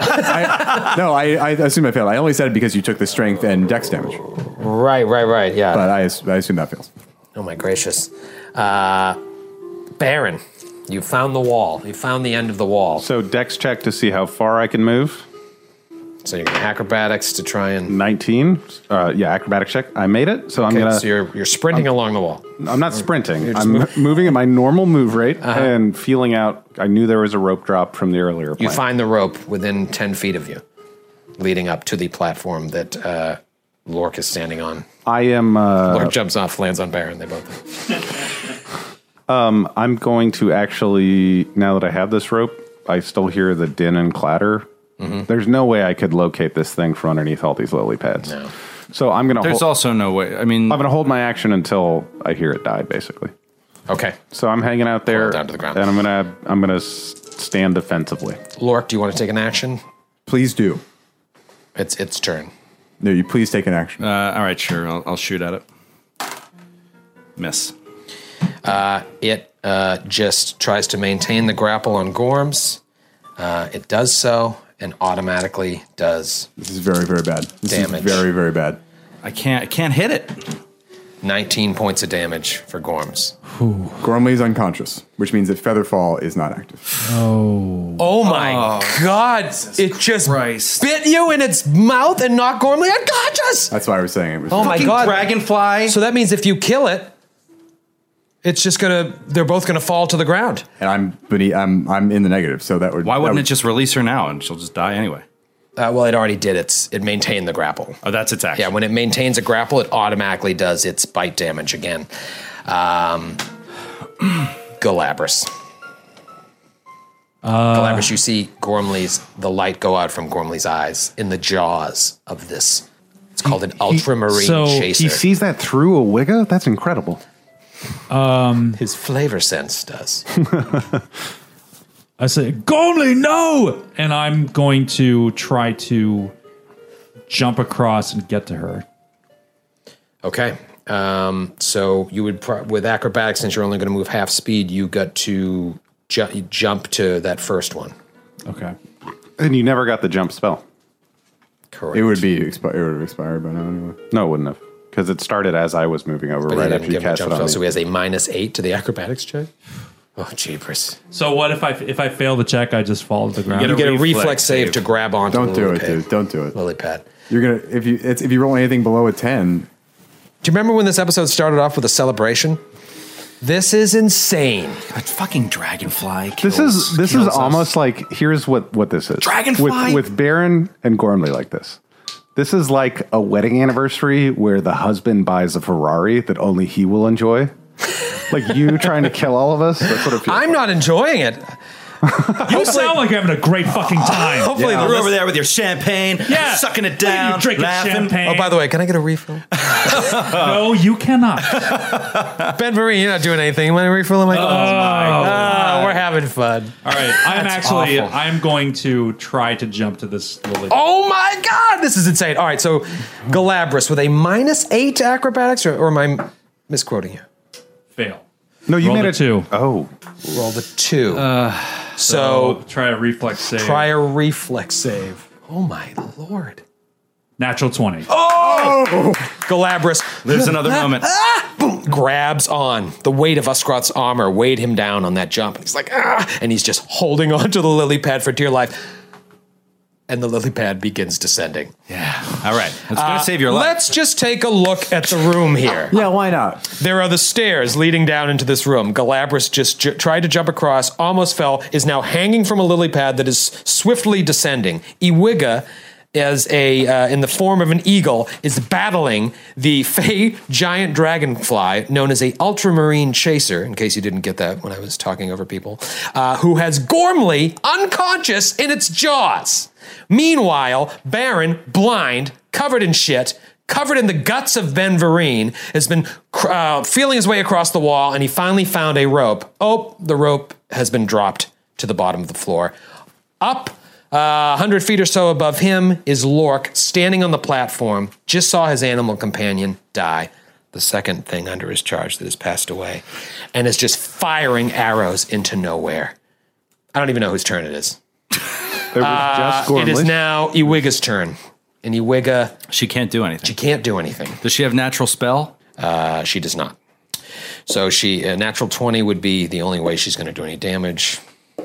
I assume I failed. I only said it because you took the strength and dex damage. Right, yeah. But I assume that fails. Oh my gracious. Baron. You found the wall. You found the end of the wall. So dex check to see how far I can move. So you're going to acrobatics to try and... 19. Acrobatics check. I made it. So I'm Okay, going to... so you're sprinting along the wall. I'm not sprinting. You're just I'm moving at my normal move rate and feeling out. I knew there was a rope drop from the earlier plan. You find the rope within 10 feet of you, leading up to the platform that Lork is standing on. I am... Lork jumps off, lands on Baron. They both... I'm going to actually, now that I have this rope, I still hear the din and clatter. Mm-hmm. There's no way I could locate this thing from underneath all these lily pads. No. So I'm going to There's also no way. I mean, I'm going to hold my action until I hear it die, basically. Okay. So I'm hanging out there, down to the ground. and I'm gonna stand defensively. Lork, do you want to take an action? Please do. It's its turn. No, you please take an action. all right, sure. I'll shoot at it. Miss. It just tries to maintain the grapple on Gorms. It does so and automatically does This is very, very bad. This damage. is very, very bad. I can't hit it. 19 points of damage for Gorms. Gormley is unconscious, which means that Featherfall is not active. Oh my God! It just Christ. bit you in its mouth and knocked Gormley unconscious. That's why I was saying it was. Oh my God! Dragonfly. So that means if you kill it, it's just they're both gonna fall to the ground. And I'm in the negative, so that would. Why wouldn't it just release her now and she'll just die anyway? Well, it already did. It maintained the grapple. Oh, that's its action. Yeah, when it maintains a grapple, it automatically does its bite damage again. Galabras. Galabras, you see the light go out from Gormley's eyes in the jaws of this. It's called an ultramarine chaser. He sees that through a Wigga? That's incredible. His flavor sense does. I say, Gormley, no! And I'm going to try to jump across and get to her. Okay. So you would, with acrobatics, since you're only going to move half speed, you got to jump to that first one. Okay. And you never got the jump spell. Correct. It would have expired by now anyway. No, it wouldn't have. Because it started as I was moving over But right he after didn't you give him a cast it jump on spell, me. so he has a -8 to the acrobatics check. Oh, jeepers. So what if I fail the check, I just fall to the ground? You get a reflex save to grab onto Don't the do lily it, pad. dude. Don't do it. Lily pad. You're gonna if you roll anything below a 10. Do you remember when this episode started off with a celebration? This is insane. That fucking dragonfly. This is almost like, here's what this is. Dragonfly? With Baron and Gormley like this. This is like a wedding anniversary where the husband buys a Ferrari that only he will enjoy. Like you trying to kill all of us. That's what it feels I'm like. not enjoying it. You sound like you're having a great fucking time. Hopefully You're over there with your champagne, Yeah. sucking it down, You're drinking laughing. champagne. Oh, by the way, can I get a refill? No, you cannot. Ben Vereen, you're not doing anything. You want a refill? I'm like, we're having fun. All right, I'm going to try to jump to this lily. Oh my God, this is insane. All right, so Galabras with a -8 to acrobatics, or am I misquoting you? Fail. No, you Roll made the it. 2. Oh. Roll the 2. So Try a reflex save. try a reflex save. Oh my Lord. Natural 20. Galabras There's another moment. grabs on. The weight of Uskroth's armor weighed him down on that jump. He's like, and he's just holding onto the lily pad for dear life. And the lily pad begins descending. Yeah. All right. It's going to save your life. Let's just take a look at the room here. Yeah, why not? There are the stairs leading down into this room. Galabras just tried to jump across, almost fell, is now hanging from a lily pad that is swiftly descending. Iwiga, as in the form of an eagle, is battling the Fey giant dragonfly known as a ultramarine chaser, in case you didn't get that when I was talking over people, who has Gormley unconscious in its jaws. Meanwhile, Baron, blind, covered in shit, covered in the guts of Ben Vereen, has been feeling his way across the wall, and he finally found a rope. Oh, the rope has been dropped to the bottom of the floor. Up 100 feet or so above him is Lork, standing on the platform, just saw his animal companion die, the second thing under his charge that has passed away, and is just firing arrows into nowhere. I don't even know whose turn it is. It was just It is Gormley. now Iwiga's turn. And Iwiga, She can't do anything. she can't do anything. Does she have natural spell? She does not. So a natural 20 would be the only way she's going to do any damage.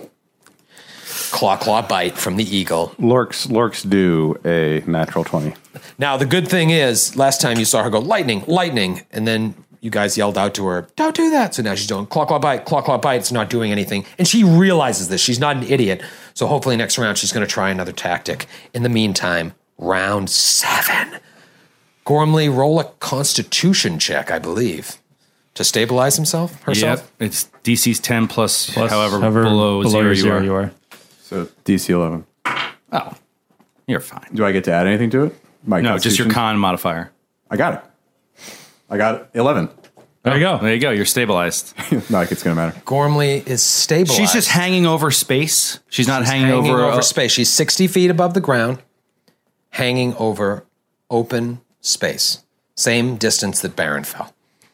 Claw bite from the eagle. Lorks do a natural 20. Now, the good thing is, last time you saw her go, lightning, and then you guys yelled out to her, don't do that. So now she's doing claw bite. It's not doing anything. And she realizes this. She's not an idiot. So hopefully next round she's going to try another tactic. In the meantime, round 7. Gormley, roll a constitution check, I believe, to stabilize herself. Yep, it's DC's 10 plus however below zero you are. So DC 11. Oh, you're fine. Do I get to add anything to it? No, just your con modifier. I got it. 11. There you go. There you go. You're stabilized. Not like it's going to matter. Gormley is stabilized. She's just hanging over space. She's not hanging over space. She's 60 feet above the ground, hanging over open space. Same distance that Baron fell.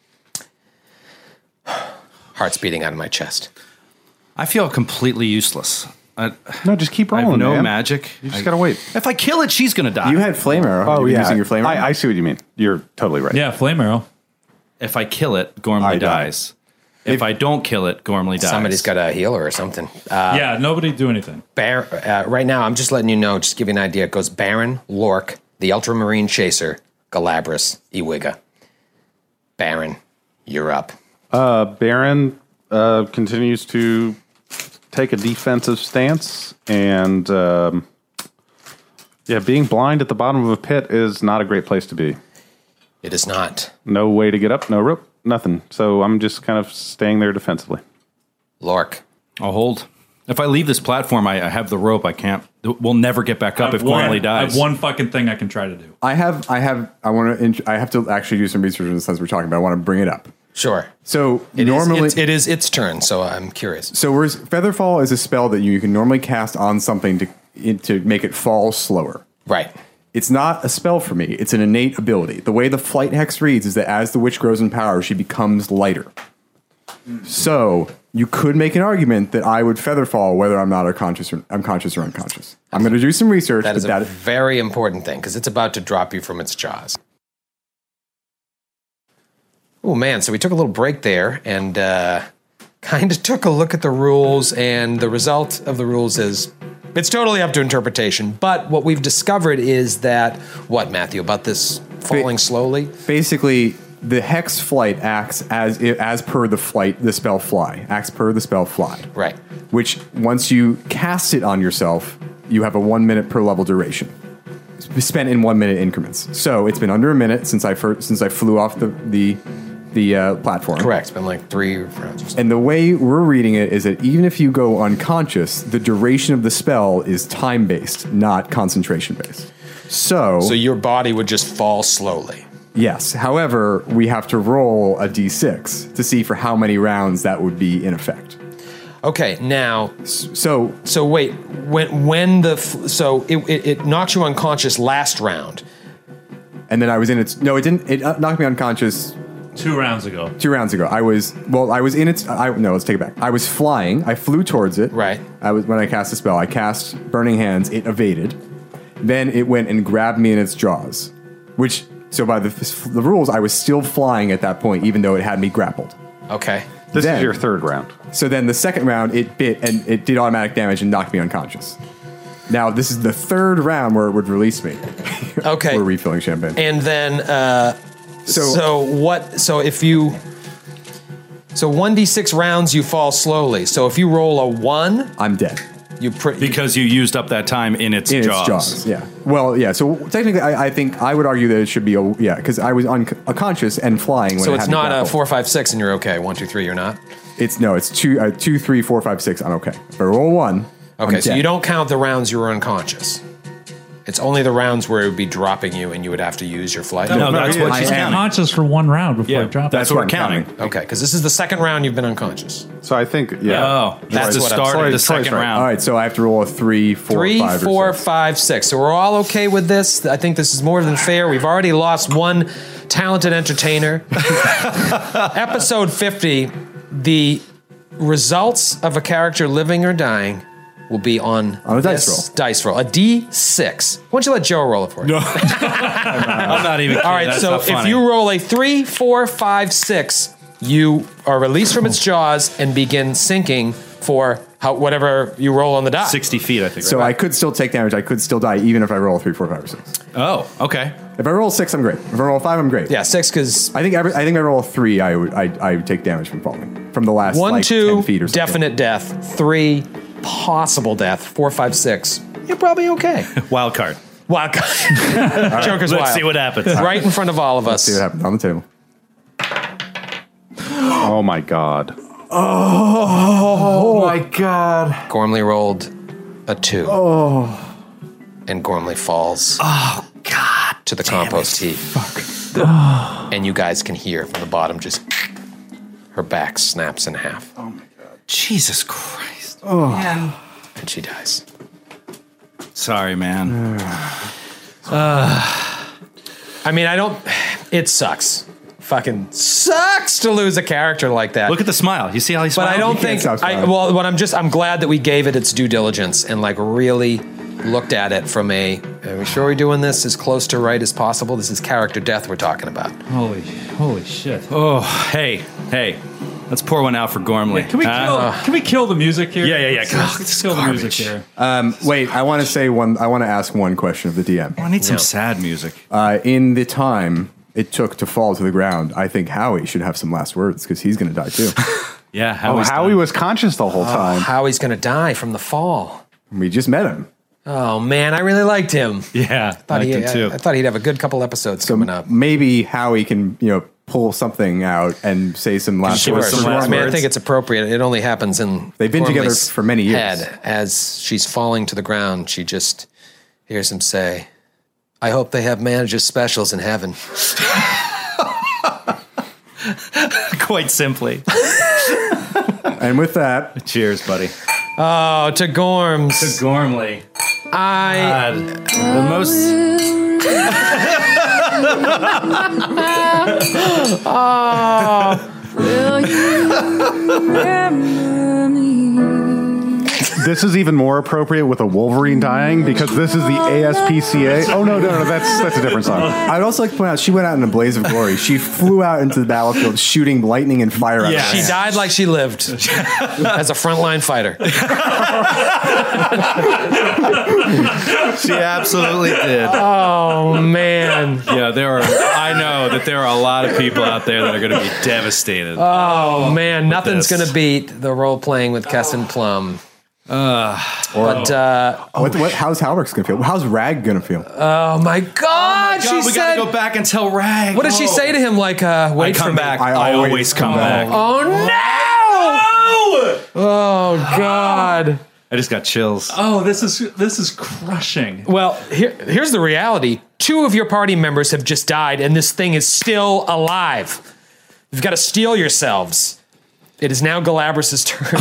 Heart's beating out of my chest. I feel completely useless. No, just keep I rolling. have no man. magic. You just gotta wait. If I kill it, she's gonna die. You had flame arrow. Oh, You're yeah. using your flame arrow? I see what you mean. You're totally right. Yeah, flame arrow. If I kill it, Gormley I die. dies. If I don't kill it, Gormley dies. Somebody's got a healer or something. Yeah, nobody do anything. Right now, I'm just letting you know, just give you an idea. It goes Baron, Lork, the Ultramarine Chaser, Galabras, Ewiga. Baron, you're up. Baron continues to take a defensive stance, and being blind at the bottom of a pit is not a great place to be. It is not. No way to get up, no rope, nothing. So I'm just kind of staying there defensively. Lork. I'll hold. If I leave this platform, I have the rope. I can't. We'll never get back up if Gormley dies. I have one fucking thing I can try to do. I have to actually do some research in the sense we're talking about. I want to bring it up. Sure. So It normally is its turn, so I'm curious. So Featherfall is a spell that you can normally cast on something to make it fall slower. Right. It's not a spell for me. It's an innate ability. The way the flight hex reads is that as the witch grows in power, she becomes lighter. So you could make an argument that I would Featherfall whether I'm conscious or unconscious. I'm going to do some research. That is a very important thing because it's about to drop you from its jaws. Oh, man. So we took a little break there and kind of took a look at the rules, and the result of the rules is it's totally up to interpretation. But what we've discovered is that, what, Matthew, about this falling slowly? Basically, the hex flight acts as per the spell fly. Acts per the spell fly. Right. Which, once you cast it on yourself, you have a 1 minute per level duration. Spent in 1 minute increments. So it's been under a minute since I flew off the platform. Correct. It's been like 3 rounds or something. And the way we're reading it is that even if you go unconscious, the duration of the spell is time-based, not concentration-based. So your body would just fall slowly. Yes. However, we have to roll a d6 to see for how many rounds that would be in effect. Okay, now... So wait, it knocks you unconscious last round. And then I was in its... No, it didn't. It knocked me unconscious... 2 rounds ago. 2 rounds ago. I was in its... No, let's take it back. I was flying. I flew towards it. Right. When I cast the spell, I cast Burning Hands. It evaded. Then it went and grabbed me in its jaws. Which... So by the rules, I was still flying at that point, even though it had me grappled. Okay. This is your third round. So then the second round, it bit and it did automatic damage and knocked me unconscious. Now this is the third round where it would release me. Okay. We're refilling champagne. And then, so 1d6 rounds you fall slowly. So if you roll a 1, I'm dead. Because you used up that time in its jaws. Yeah. Well, yeah. So technically, I think I would argue that it should be because I was unconscious and flying. When so it it's had me not a grappled. 4, 5, 6, and you're okay. 1, 2, 3, you're not. It's 2, 3, 4, 5, 6. I'm okay. If I roll 1. Okay, I'm so dead. you don't count the rounds you were unconscious. It's only the rounds where it would be dropping you and you would have to use your flight. No, that's what she's I'm counting. conscious for 1 round before I drop That's it. what we're counting. Okay, because this is the second round you've been unconscious. So I think, Oh, that's That's the what I'm start saying. of the Troy's second right. round. All right, so I have to roll a 3, 4, 3, 5, 4, or 6. 5, 6. So we're all okay with this. I think this is more than fair. We've already lost one talented entertainer. Episode 50, the results of a character living or dying will be on a dice this dice roll. A D6. Why don't you let Joe roll it for you? I'm not even kidding. All right, That's so not if funny. you roll a 3, 4, 5, 6, you are released from its jaws and begin sinking for whatever you roll on the die. 60 feet, I think. So I could still take damage. I could still die even if I roll a 3, 4, 5, or 6. Oh, okay. If I roll a 6, I'm great. If I roll a 5, I'm great. Yeah, 6 because I think if I roll a 3, I would take damage from falling from the last 1, 10 2, feet or something. definite death. 3, possible death. 4, 5, 6. You're probably okay. Wild card. Wild card. Joker's Let's wild. see what happens. Right in front of all of us. See what happens on the table. Oh my god. Oh my god. Gormley rolled a 2. Oh. And Gormley falls. Oh, God. To the compost heap. And you guys can hear from the bottom just her back snaps in half. Oh my god. Jesus Christ. Oh. Man. And she dies. Sorry, man. I mean, it sucks. Fucking sucks to lose a character like that. Look at the smile. You see how he smiles? But I don't think I'm glad that we gave it its due diligence and like really looked at it from are we sure we're doing this as close to right as possible? This is character death we're talking about. Holy shit. Oh, hey. Let's pour one out for Gormley. Can we kill the music here? Yeah. Let's kill the music here. Wait, I want to ask one question of the DM. I need some sad music. In the time it took to fall to the ground, I think Howie should have some last words because he's going to die too. Yeah, Howie was conscious the whole time. Howie's going to die from the fall. We just met him. Oh man, I really liked him. Yeah, I liked him too. I thought he'd have a good couple episodes coming up. Maybe Howie can, pull something out and say some last words. I mean, I think it's appropriate. It only happens in They've been together Gormley's for many years. head. As she's falling to the ground, she just hears him say, "I hope they have managers specials in heaven." Quite simply. And with that, cheers, buddy. Oh, to Gorms. To Gormley. The most. Will you remember me? This is even more appropriate with a Wolverine dying because this is the ASPCA. Oh no, that's a different song. I'd also like to point out she went out in a blaze of glory. She flew out into the battlefield shooting lightning and fire out of her She hands. died like she lived as a frontline fighter. She absolutely did. Oh man. Yeah, I know that there are a lot of people out there that are going to be devastated. Oh man, nothing's this. going to beat the role playing with Kessin Plum. How's Halberg's gonna feel? How's Rag gonna feel? Oh my God! we said, gotta go back and tell Rag. What did she say to him? Like, wait for me. I always come back. Oh no! Oh God! I just got chills. Oh, this is crushing. Well, here's the reality. 2 of your party members have just died, and this thing is still alive. You've got to steel yourselves. It is now Galabras' turn.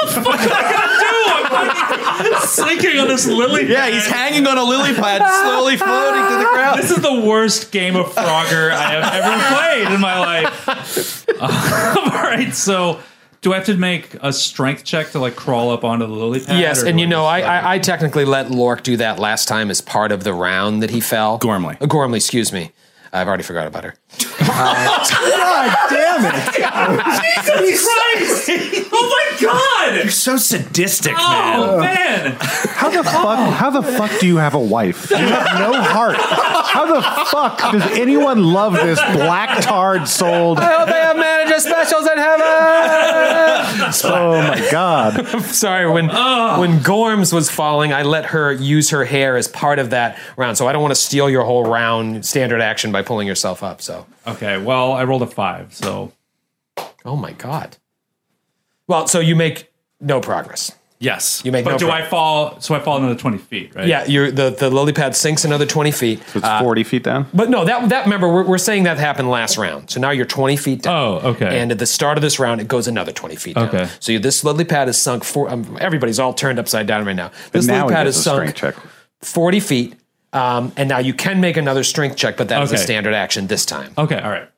Sinking on this lily pad. Yeah, he's hanging on a lily pad, slowly floating to the ground. This is the worst game of Frogger I have ever played in my life. All right, so do I have to make a strength check to like crawl up onto the lily pad? Yes, and I technically let Lork do that last time as part of the round that he fell. Gormley. Gormley, excuse me. I've already forgot about her. God damn it! Jesus Christ! Oh my God! You're so sadistic, Oh man! How the fuck do you have a wife? You have no heart. How the fuck does anyone love this black tarred souled? I hope they have manager specials in heaven. Oh my God. Sorry, when Gorms was falling, I let her use her hair as part of that round. So I don't want to steal your whole round standard action by pulling yourself up. So Okay, well, I rolled a 5, so. oh my God. Well, so you make no progress. Yes. You make But no do progress. I fall? So I fall another 20 feet, right? Yeah, the lily pad sinks another 20 feet. So it's 40 feet down? But no, that remember, we're saying that happened last round. So now you're 20 feet down. Oh, okay. And at the start of this round, it goes another 20 feet down. Okay. So this lily pad is sunk, everybody's all turned upside down right now. This Now lily he pad does is a sunk strength check. 40 feet. And now you can make another strength check, but that is a Okay. standard action this time. Okay, all right.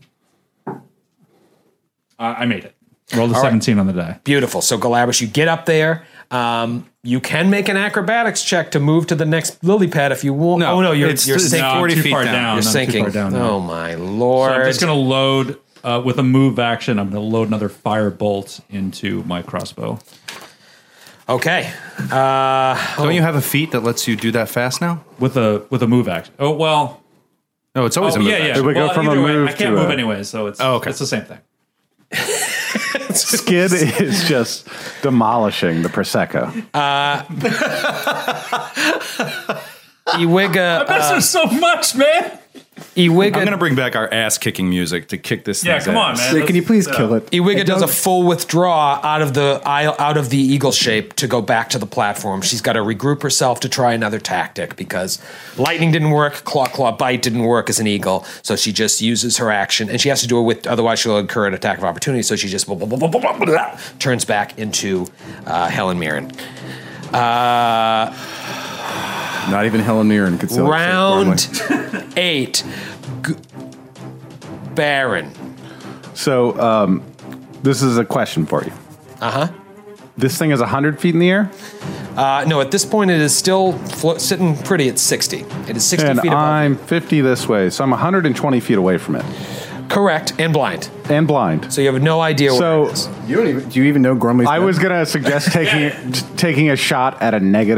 I made it. Rolled a 17 on the die. Beautiful. So Galabras, you get up there. You can make an acrobatics check to move to the next lily pad if you want. No, oh no, you're it's sinking. No, 40 too feet far down. down. You're I'm sinking. Too far down now. Oh my lord! So I'm just gonna load with a move action, I'm going to load another fire bolt into my crossbow. Okay. Don't you have a feat that lets you do that fast now? With a move action. Oh, well. No, it's always a move Yeah. action. We go from either a way, move I can't to move a- anyway, so it's okay. it's the same thing. Skid is just demolishing the Prosecco. Iwiga, This is so much, man. Iwiga, I'm going to bring back our ass-kicking music to kick this Yeah, thing's come on, ass. man. Say, can you please kill it? Iwiga does a full withdraw out of the eagle shape to go back to the platform. She's got to regroup herself to try another tactic because lightning didn't work, claw bite didn't work as an eagle. So she just uses her action, and she has to do it with, otherwise she'll incur an attack of opportunity. So she just turns back into Helen Mirren. Not even Helen Mirren could sell it. Round 8, Baron. So, this is a question for you. This thing is 100 feet in the air, No, at this point it is still sitting pretty at 60. It is 60 and feet above. I'm 50 this way, so I'm 120 feet away from it, Correct, and blind. and blind. So you have no idea where So it is. Do you even know Gormley's I dead? was gonna suggest taking a shot at a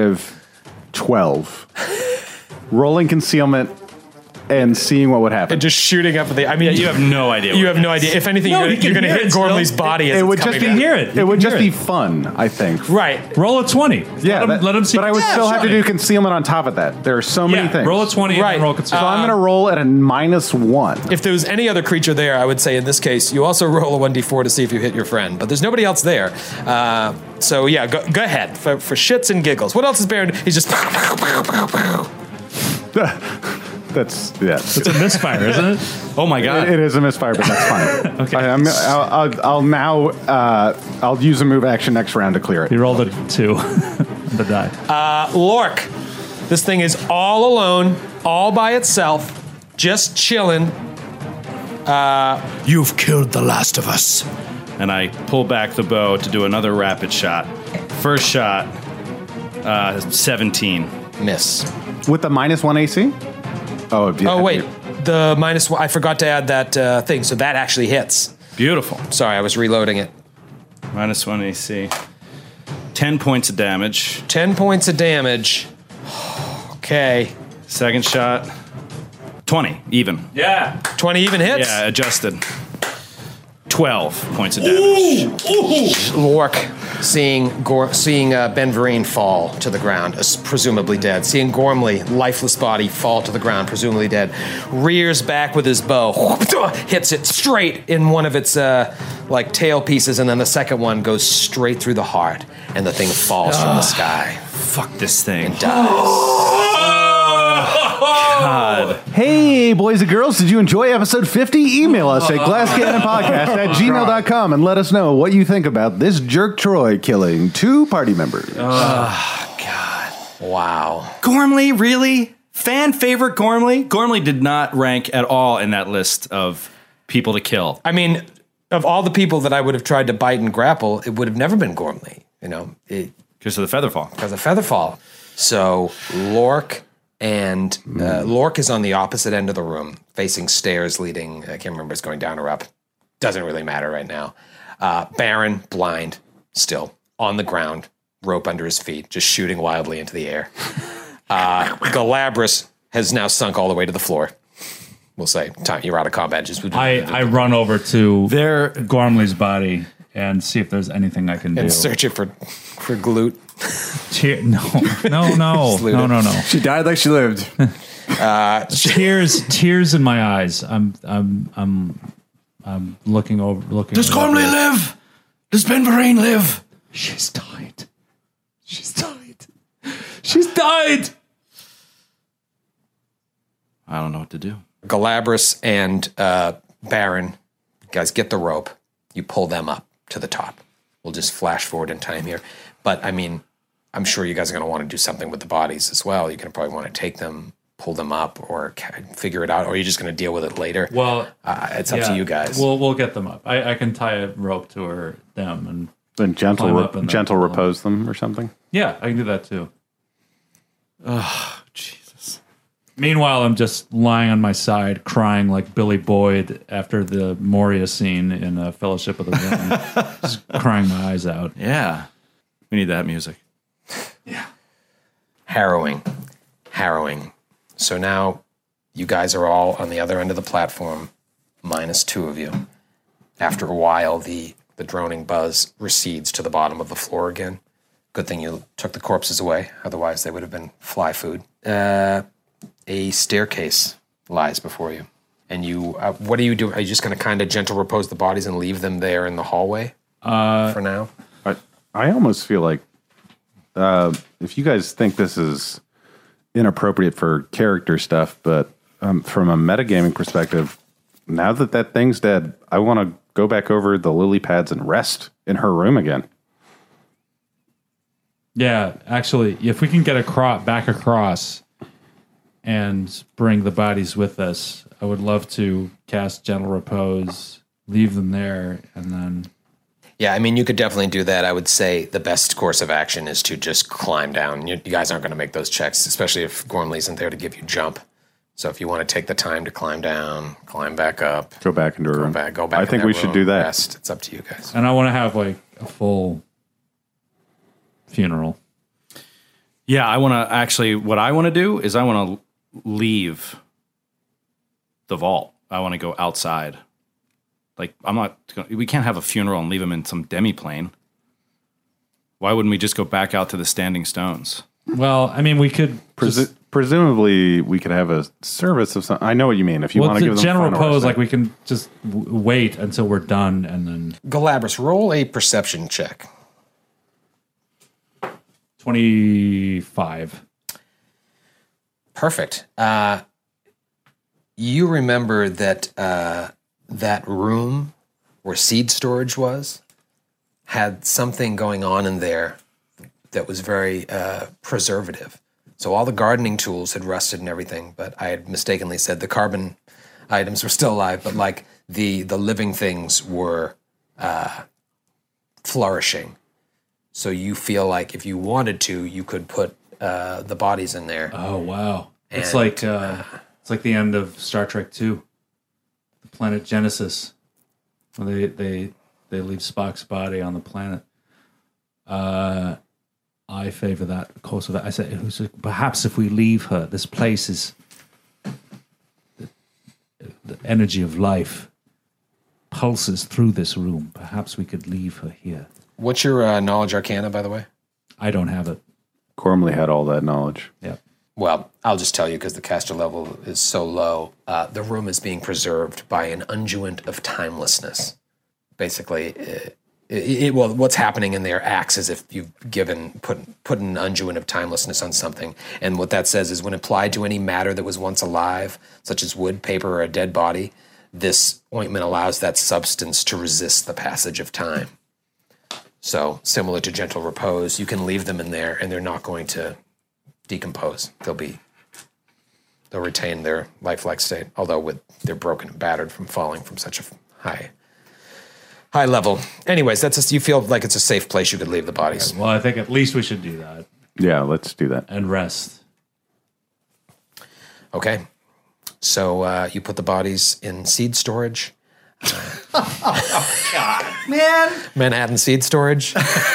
-12, rolling concealment, and seeing what would happen. And just shooting up at the. I mean, You have no idea. You what have no idea. If anything, No, you're you can going to hear hit it still. Gormley's body as It it's would just coming be down. hear it. It You would can just hear be it. fun, I think. Right. Roll a 20. Yeah, let him see. But I would Yeah, still have to sure. do concealment on top of that. There are so many Yeah, things. roll a 20 Right. and roll concealment. So I'm going to roll at a -1. If there was any other creature there, I would say in this case, you also roll a 1d4 to see if you hit your friend. But there's nobody else there. So yeah, go ahead. For shits and giggles. What else is Baron? He's just. That's yeah. It's a misfire, isn't it? Oh my god. It is a misfire, but that's fine. Okay. I'll now I'll use a move action next round to clear it. He rolled a 2 on the die. Lork. This thing is all alone, all by itself, just chilling. You've killed the last of us. And I pull back the bow to do another rapid shot. First shot, 17. Miss. With the -1 AC. Oh, yeah. Oh, wait. The -1, I forgot to add that thing, so that actually hits. Beautiful. Sorry, I was reloading it. -1 AC. 10 points of damage. 10 points of damage. Okay. Second shot, 20, even. Yeah. 20 even hits. Yeah, adjusted. 12 points of damage. Lork seeing Ben Vereen fall to the ground, presumably dead. Seeing Gormley, lifeless body, fall to the ground, presumably dead. Rears back with his bow, hits it straight in one of its tail pieces, and then the second one goes straight through the heart, and the thing falls from the sky Fuck this thing. and dies. God. Hey, boys and girls, did you enjoy episode 50? Email us at glasscannonpodcast@gmail.com and let us know what you think about this jerk Troy killing 2 party members. Wow. Gormley, really? Fan favorite Gormley? Gormley did not rank at all in that list of people to kill. I mean, of all the people that I would have tried to bite and grapple, it would have never been Gormley, Because of the Featherfall. because of Featherfall. So Lork and Lork is on the opposite end of the room, facing stairs leading. I can't remember if it's going down or up. Doesn't really matter right now. Baron, blind, still on the ground, rope under his feet, just shooting wildly into the air. Galabras has now sunk all the way to the floor. We'll say, time you're out of combat. Just I run over to There, Gormley's body and see if there's anything I can do. and search it for glute. No. No. She died like she lived. Tears in my eyes. I'm looking over. does Gormley live? Does Ben Vereen live? She's died. She's died. She's died. I don't know what to do. Galabras and Baron, you guys get the rope. You pull them up to the top. We'll just flash forward in time here. But, I mean, I'm sure you guys are going to want to do something with the bodies as well. You're going to probably want to take them, pull them up, or figure it out, or you're just going to deal with it later. Well, it's up to you guys. We'll get them up. I can tie a rope to them and Then gentle Climb up and then gentle pull them. repose them or something. yeah, I can do that too. Oh, Jesus. Meanwhile, I'm just lying on my side, crying like Billy Boyd after the Moria scene in Fellowship of the Ring. Just crying my eyes out. Yeah. We need that music. Harrowing. So now you guys are all on the other end of the platform, minus 2 of you. After a while, the droning buzz recedes to the bottom of the floor again. Good thing you took the corpses away, otherwise they would have been fly food. A staircase lies before you. And you, what do you do? Are you just going to kind of gentle repose the bodies and leave them there in the hallway for now? I almost feel like if you guys think this is inappropriate for character stuff, but from a metagaming perspective, now that thing's dead, I want to go back over the lily pads and rest in her room again. Yeah, actually, if we can get back across and bring the bodies with us, I would love to cast Gentle Repose, leave them there, and then... Yeah, I mean, you could definitely do that. I would say the best course of action is to just climb down. You guys aren't going to make those checks, especially if Gormley isn't there to give you jump. So if you want to take the time to climb down, climb back up, Go back into her room. go back. I think we should do that. Rest. It's up to you guys. And I want to have, like, a full funeral. Yeah, I want to actually, what I want to do is I want to leave the vault. I want to go outside. Like, we can't have a funeral and leave him in some demi-plane. Why wouldn't we just go back out to the Standing Stones? Well, I mean, we could... Presumably, we could have a service of some. I know what you mean. If you want to give them general final pose, respect. like we can just wait until we're done and then... Galabras, roll a perception check. 25. Perfect. You remember that that room where seed storage was had something going on in there that was very preservative. So all the gardening tools had rusted and everything, but I had mistakenly said the carbon items were still alive, but like the living things were flourishing. So you feel like if you wanted to, you could put the bodies in there. Oh, wow. It's And, like the end of Star Trek 2. The planet Genesis. When they leave Spock's body on the planet. I favor that course of that. I say, perhaps if we leave her, this place is the energy of life pulses through this room. Perhaps we could leave her here. What's your knowledge arcana, by the way? I don't have it. Gormley had all that knowledge. Yeah. Well, I'll just tell you because the caster level is so low. The room is being preserved by an unguent of timelessness. Basically, what's happening in there acts as if you've put an unguent of timelessness on something. And what that says is when applied to any matter that was once alive, such as wood, paper, or a dead body, this ointment allows that substance to resist the passage of time. So, similar to Gentle Repose, you can leave them in there and they're not going to decompose. They'll retain their lifelike state, although they're broken and battered from falling from such a high level. Anyways, that's just, you feel like it's a safe place you could leave the bodies. Well, I think at least we should do that. Yeah, let's do that. And rest. Okay. So you put the bodies in seed storage. Manhattan seed storage.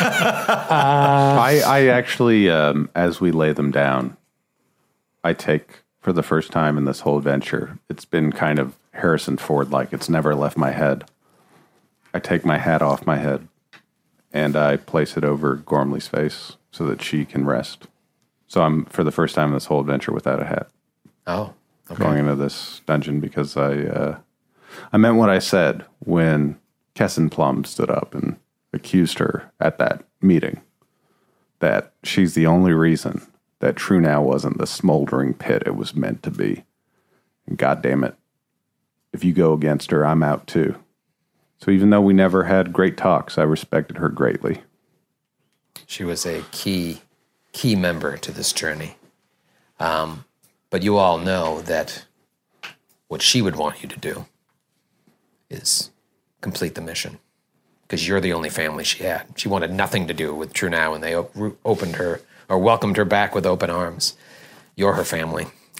I actually, as we lay them down, I take, for the first time in this whole adventure, it's been kind of Harrison Ford-like. It's never left my head. I take my hat off my head, and I place it over Gormley's face so that she can rest. So I'm, for the first time in this whole adventure, without a hat. Oh, okay. Going into this dungeon because I meant what I said when Kessin Plum stood up and accused her at that meeting, that she's the only reason that True Now wasn't the smoldering pit it was meant to be. And God damn it, if you go against her, I'm out too. So even though we never had great talks, I respected her greatly. She was a key member to this journey. But you all know that what she would want you to do is complete the mission. Because you're the only family she had. She wanted nothing to do with True Now, and they opened her, or welcomed her back with open arms. You're her family.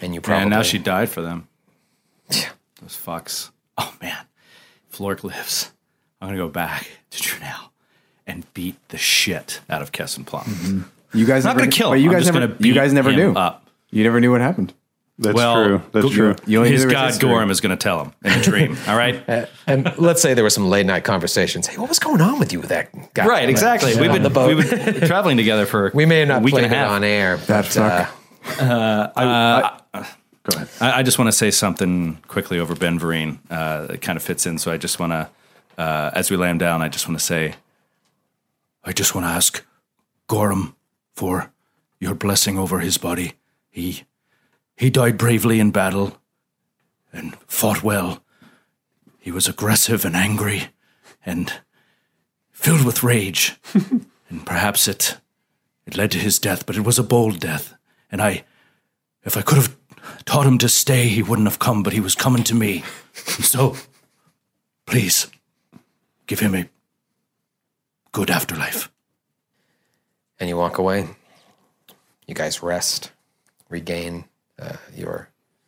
And you probably... And now she died for them. Yeah. Those fucks. Oh, man. If Lork lives, I'm going to go back to Trunel and beat the shit out of Kesson Plum. Mm-hmm. You guys I'm not never, going to kill but him. you I'm guys just never, going to beat you guys never him knew. up. You never knew what happened. That's true. That's true. You only His knew god history. Gorham is going to tell him in a dream. All right? And let's say there were some late night conversations. Hey, what was going on with you with that guy? Right, exactly. On We've the boat. been traveling together for We may have not a week played and a it half. on air. That But, fuck. Go ahead. I just want to say something quickly over Ben Vereen. It kind of fits in, so I just want to, as we lay him down, I just want to say, I just want to ask Gorham for your blessing over his body. He died bravely in battle and fought well. He was aggressive and angry and filled with rage. And perhaps it led to his death, but it was a bold death. And if I could have taught him to stay, he wouldn't have come, but he was coming to me. And so, please, give him a good afterlife. and you walk away. You guys rest, regain your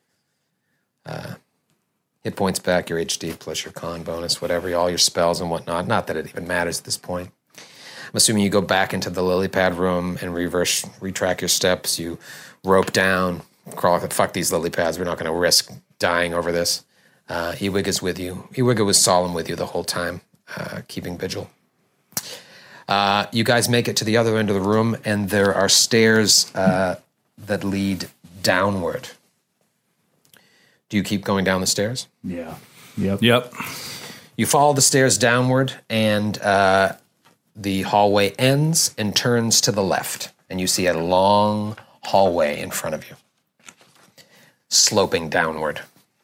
hit points back, your HD plus your con bonus, whatever, all your spells and whatnot. Not that it even matters at this point. I'm assuming you go back into the lily pad room and retrack your steps. You rope down, crawl. Fuck these lily pads. We're not going to risk dying over this. Ewig is with you. Ewig was solemn with you the whole time, keeping vigil. You guys make it to the other end of the room, and there are stairs that lead downward. Do you keep going down the stairs? Yeah. Yep. Yep. You follow the stairs downward, and the hallway ends and turns to the left, and you see a long hallway in front of you, sloping downward.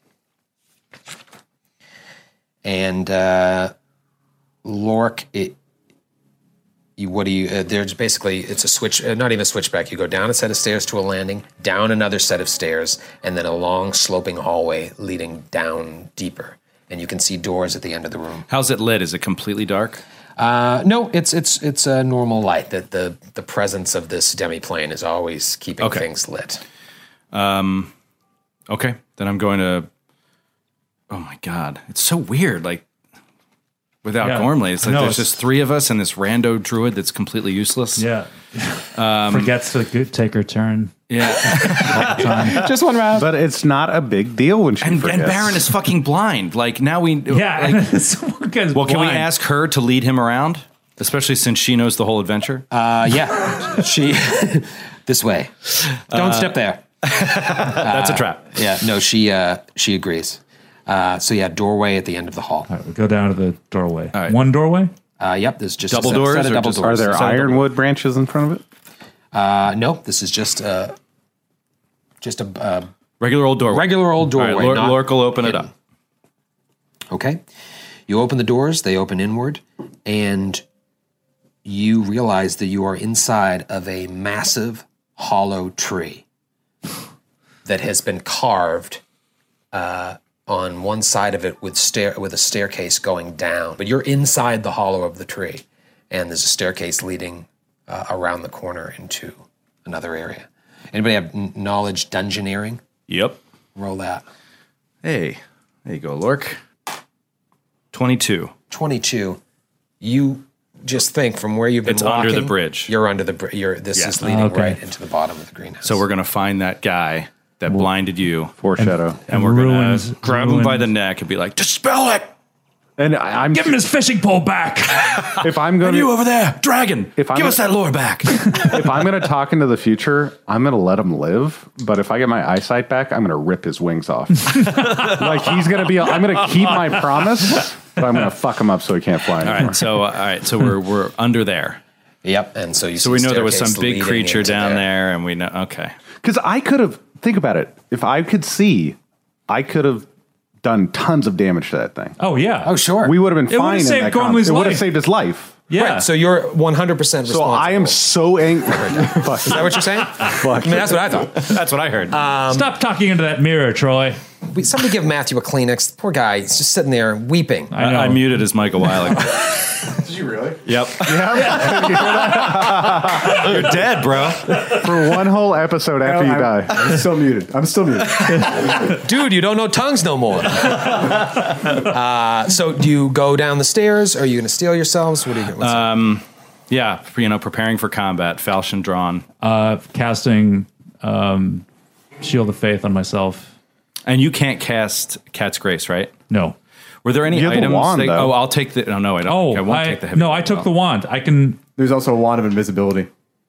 And Lork, there's basically, it's a switch, not even a switchback. You go down a set of stairs to a landing, down another set of stairs, and then a long sloping hallway leading down deeper. And you can see doors at the end of the room. How's it lit? Is it completely dark? No, it's a normal light. That the presence of this demiplane is always keeping things lit. Okay, then I'm going to. Oh my god, it's so weird. Like without Gormley, it's like there's just three of us and this rando druid that's completely useless. Yeah. Forgets to take her turn. Yeah, Just one round. But it's not a big deal when she and forgets. Baron is fucking blind. Like now we. Yeah. Like, well, can we ask her to lead him around, especially since she knows the whole adventure? Yeah, she this way. Don't step there. That's a trap. Yeah, no, she agrees. So yeah, doorway at the end of the hall. All right, we go down to the doorway. All right. One doorway? Yep, there's just Double a doors set of or double just- doors. Are there ironwood branches in front of it? No, this is just a Regular old doorway. regular old All doorway. right, not Lork will open hidden. it up. Okay. You open the doors, they open inward, and you realize that you are inside of a massive hollow tree that has been carved on one side of it with a staircase going down. But you're inside the hollow of the tree, and there's a staircase leading around the corner into another area. Anybody have knowledge dungeoneering? Yep. Roll that. Hey, there you go, Lork. 22. 22. You just think from where you've been It's walking, under the bridge. You're under the bridge. This is leading right into the bottom of the greenhouse. So we're gonna find that guy that blinded you, Foreshadow. and we're gonna ruins- grab him by ruins- the neck and be like, "Dispel it! And I'm Give him his fishing pole back. if I'm going You to over there, dragon! If I'm Give a- us that lore back!" if I'm going to talk into the future, I'm going to let him live. But if I get my eyesight back, I'm going to rip his wings off. Like he's going to be. I'm going to keep my promise, but I'm going to fuck him up so he can't fly anymore. All right. So we're under there. Yep. And so you. So we know there was some big creature down there, and we know. Okay. Because I could have. Think about it. If I could see, I could have done tons of damage to that thing. Oh, yeah. Oh, sure. We would have been It fine. would've in saved that combat. Gormley's It would have life. saved his life. Yeah. Right, so you're 100% responsible. So I am so angry. Is that what you're saying? I mean, that's what I thought. That's what I heard. Stop talking into that mirror, Troy. Somebody give Matthew a Kleenex. Poor guy. He's just sitting there weeping. I know. I muted his mic a while ago. Did you really? Yep. You're dead, bro. For one whole episode after you die. I'm still muted. Dude, you don't know tongues no more. So do you go down the stairs? Are you going to steal yourselves? What are you doing? Yeah, preparing for combat, falchion drawn. Casting Shield of Faith on myself. And you can't cast Cat's Grace, right? No. Were there any You have the items? wand, though. I'll take the... No, I don't. Oh, I won't take the heavy. I took the wand. I can... There's also a wand of invisibility.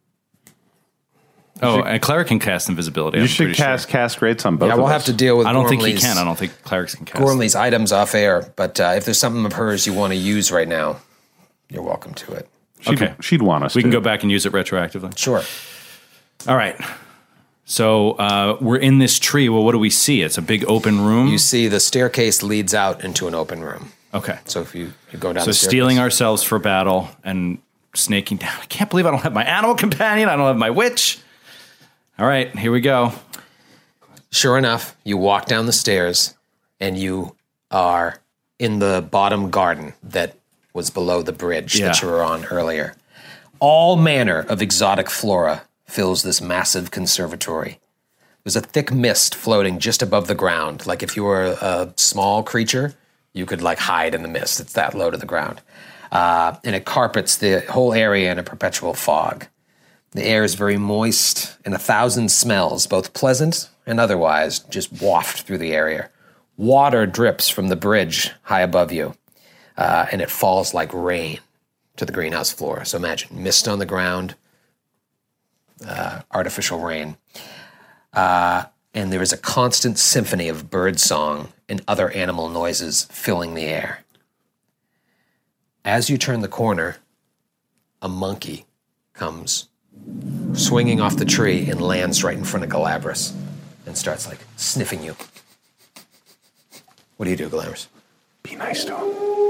Oh, a cleric can cast invisibility. You I'm should pretty cast Grates on both Yeah, of we'll us. have to deal with I don't think he Gormley's- can. I don't think clerics can cast. Gormley's items off air, but if there's something of hers you want to use right now, you're welcome to it. She'd want us We can to. go back and use it retroactively. Sure. All right. So we're in this tree. Well, what do we see? It's a big open room. You see the staircase leads out into an open room. Okay. So if you go down So the staircase. stealing ourselves for battle and snaking down. I can't believe I don't have my animal companion. I don't have my witch. All right, here we go. Sure enough, you walk down the stairs and you are in the bottom garden that was below the bridge that Yeah. you were on earlier. All manner of exotic flora fills this massive conservatory. There's a thick mist floating just above the ground. Like if you were a small creature, you could like hide in the mist. It's that low to the ground. And it carpets the whole area in a perpetual fog. The air is very moist, and 1,000 smells, both pleasant and otherwise, just waft through the area. Water drips from the bridge high above you, and it falls like rain to the greenhouse floor. So imagine mist on the ground, artificial rain. And there is a constant symphony of bird song and other animal noises filling the air. As you turn the corner, a monkey comes swinging off the tree and lands right in front of Galabras and starts like sniffing you. What do you do, Galabras? Be nice to him.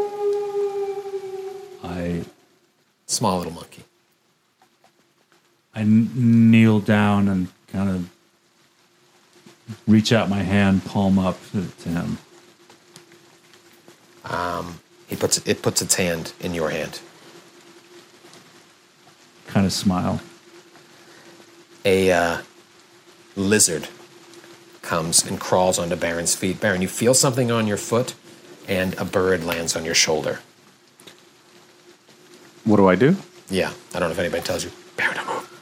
Small little monkey. I kneel down and kind of reach out my hand, palm up to him. It puts its hand in your hand. Kind of smile. A lizard comes and crawls onto Baron's feet. Baron, you feel something on your foot, and a bird lands on your shoulder. What do I do? Yeah, I don't know if anybody tells you. Baron, don't move.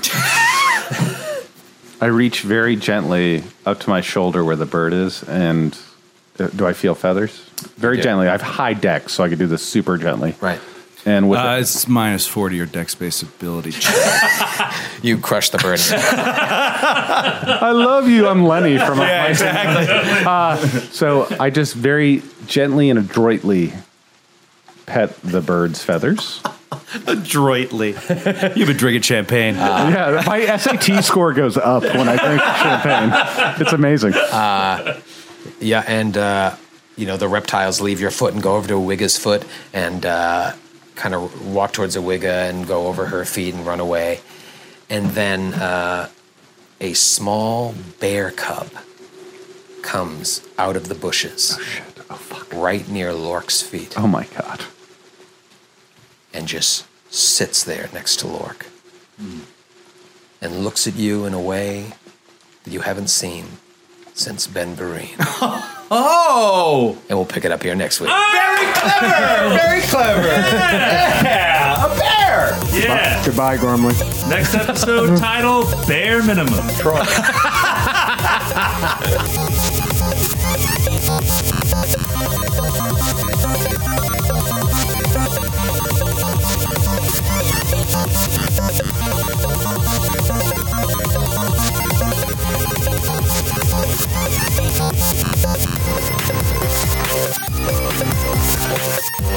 I reach very gently up to my shoulder where the bird is, and do I feel feathers? Very gently. I have high dex, so I can do this super gently. Right. And with It's minus 40 your dex-based ability check. You crush the bird. I love you. I'm Lenny from exactly. So I just very gently and adroitly pet the bird's feathers. Adroitly. You've been drinking champagne. Yeah, my SAT score goes up when I drink champagne. It's amazing. Yeah, and the reptiles leave your foot and go over to Awigga's foot and kind of walk towards Awigga and go over her feet and run away. And then a small bear cub comes out of the bushes. Oh, shit. Oh, fuck. Right near Lork's feet. Oh, my God. And just sits there next to Lork. And looks at you in a way that you haven't seen since Ben Vereen. Oh! And we'll pick it up here next week. Very clever! Very clever! Yeah! A bear! Yeah. Goodbye, Gormley. Next episode titled Bare Minimum. Troy.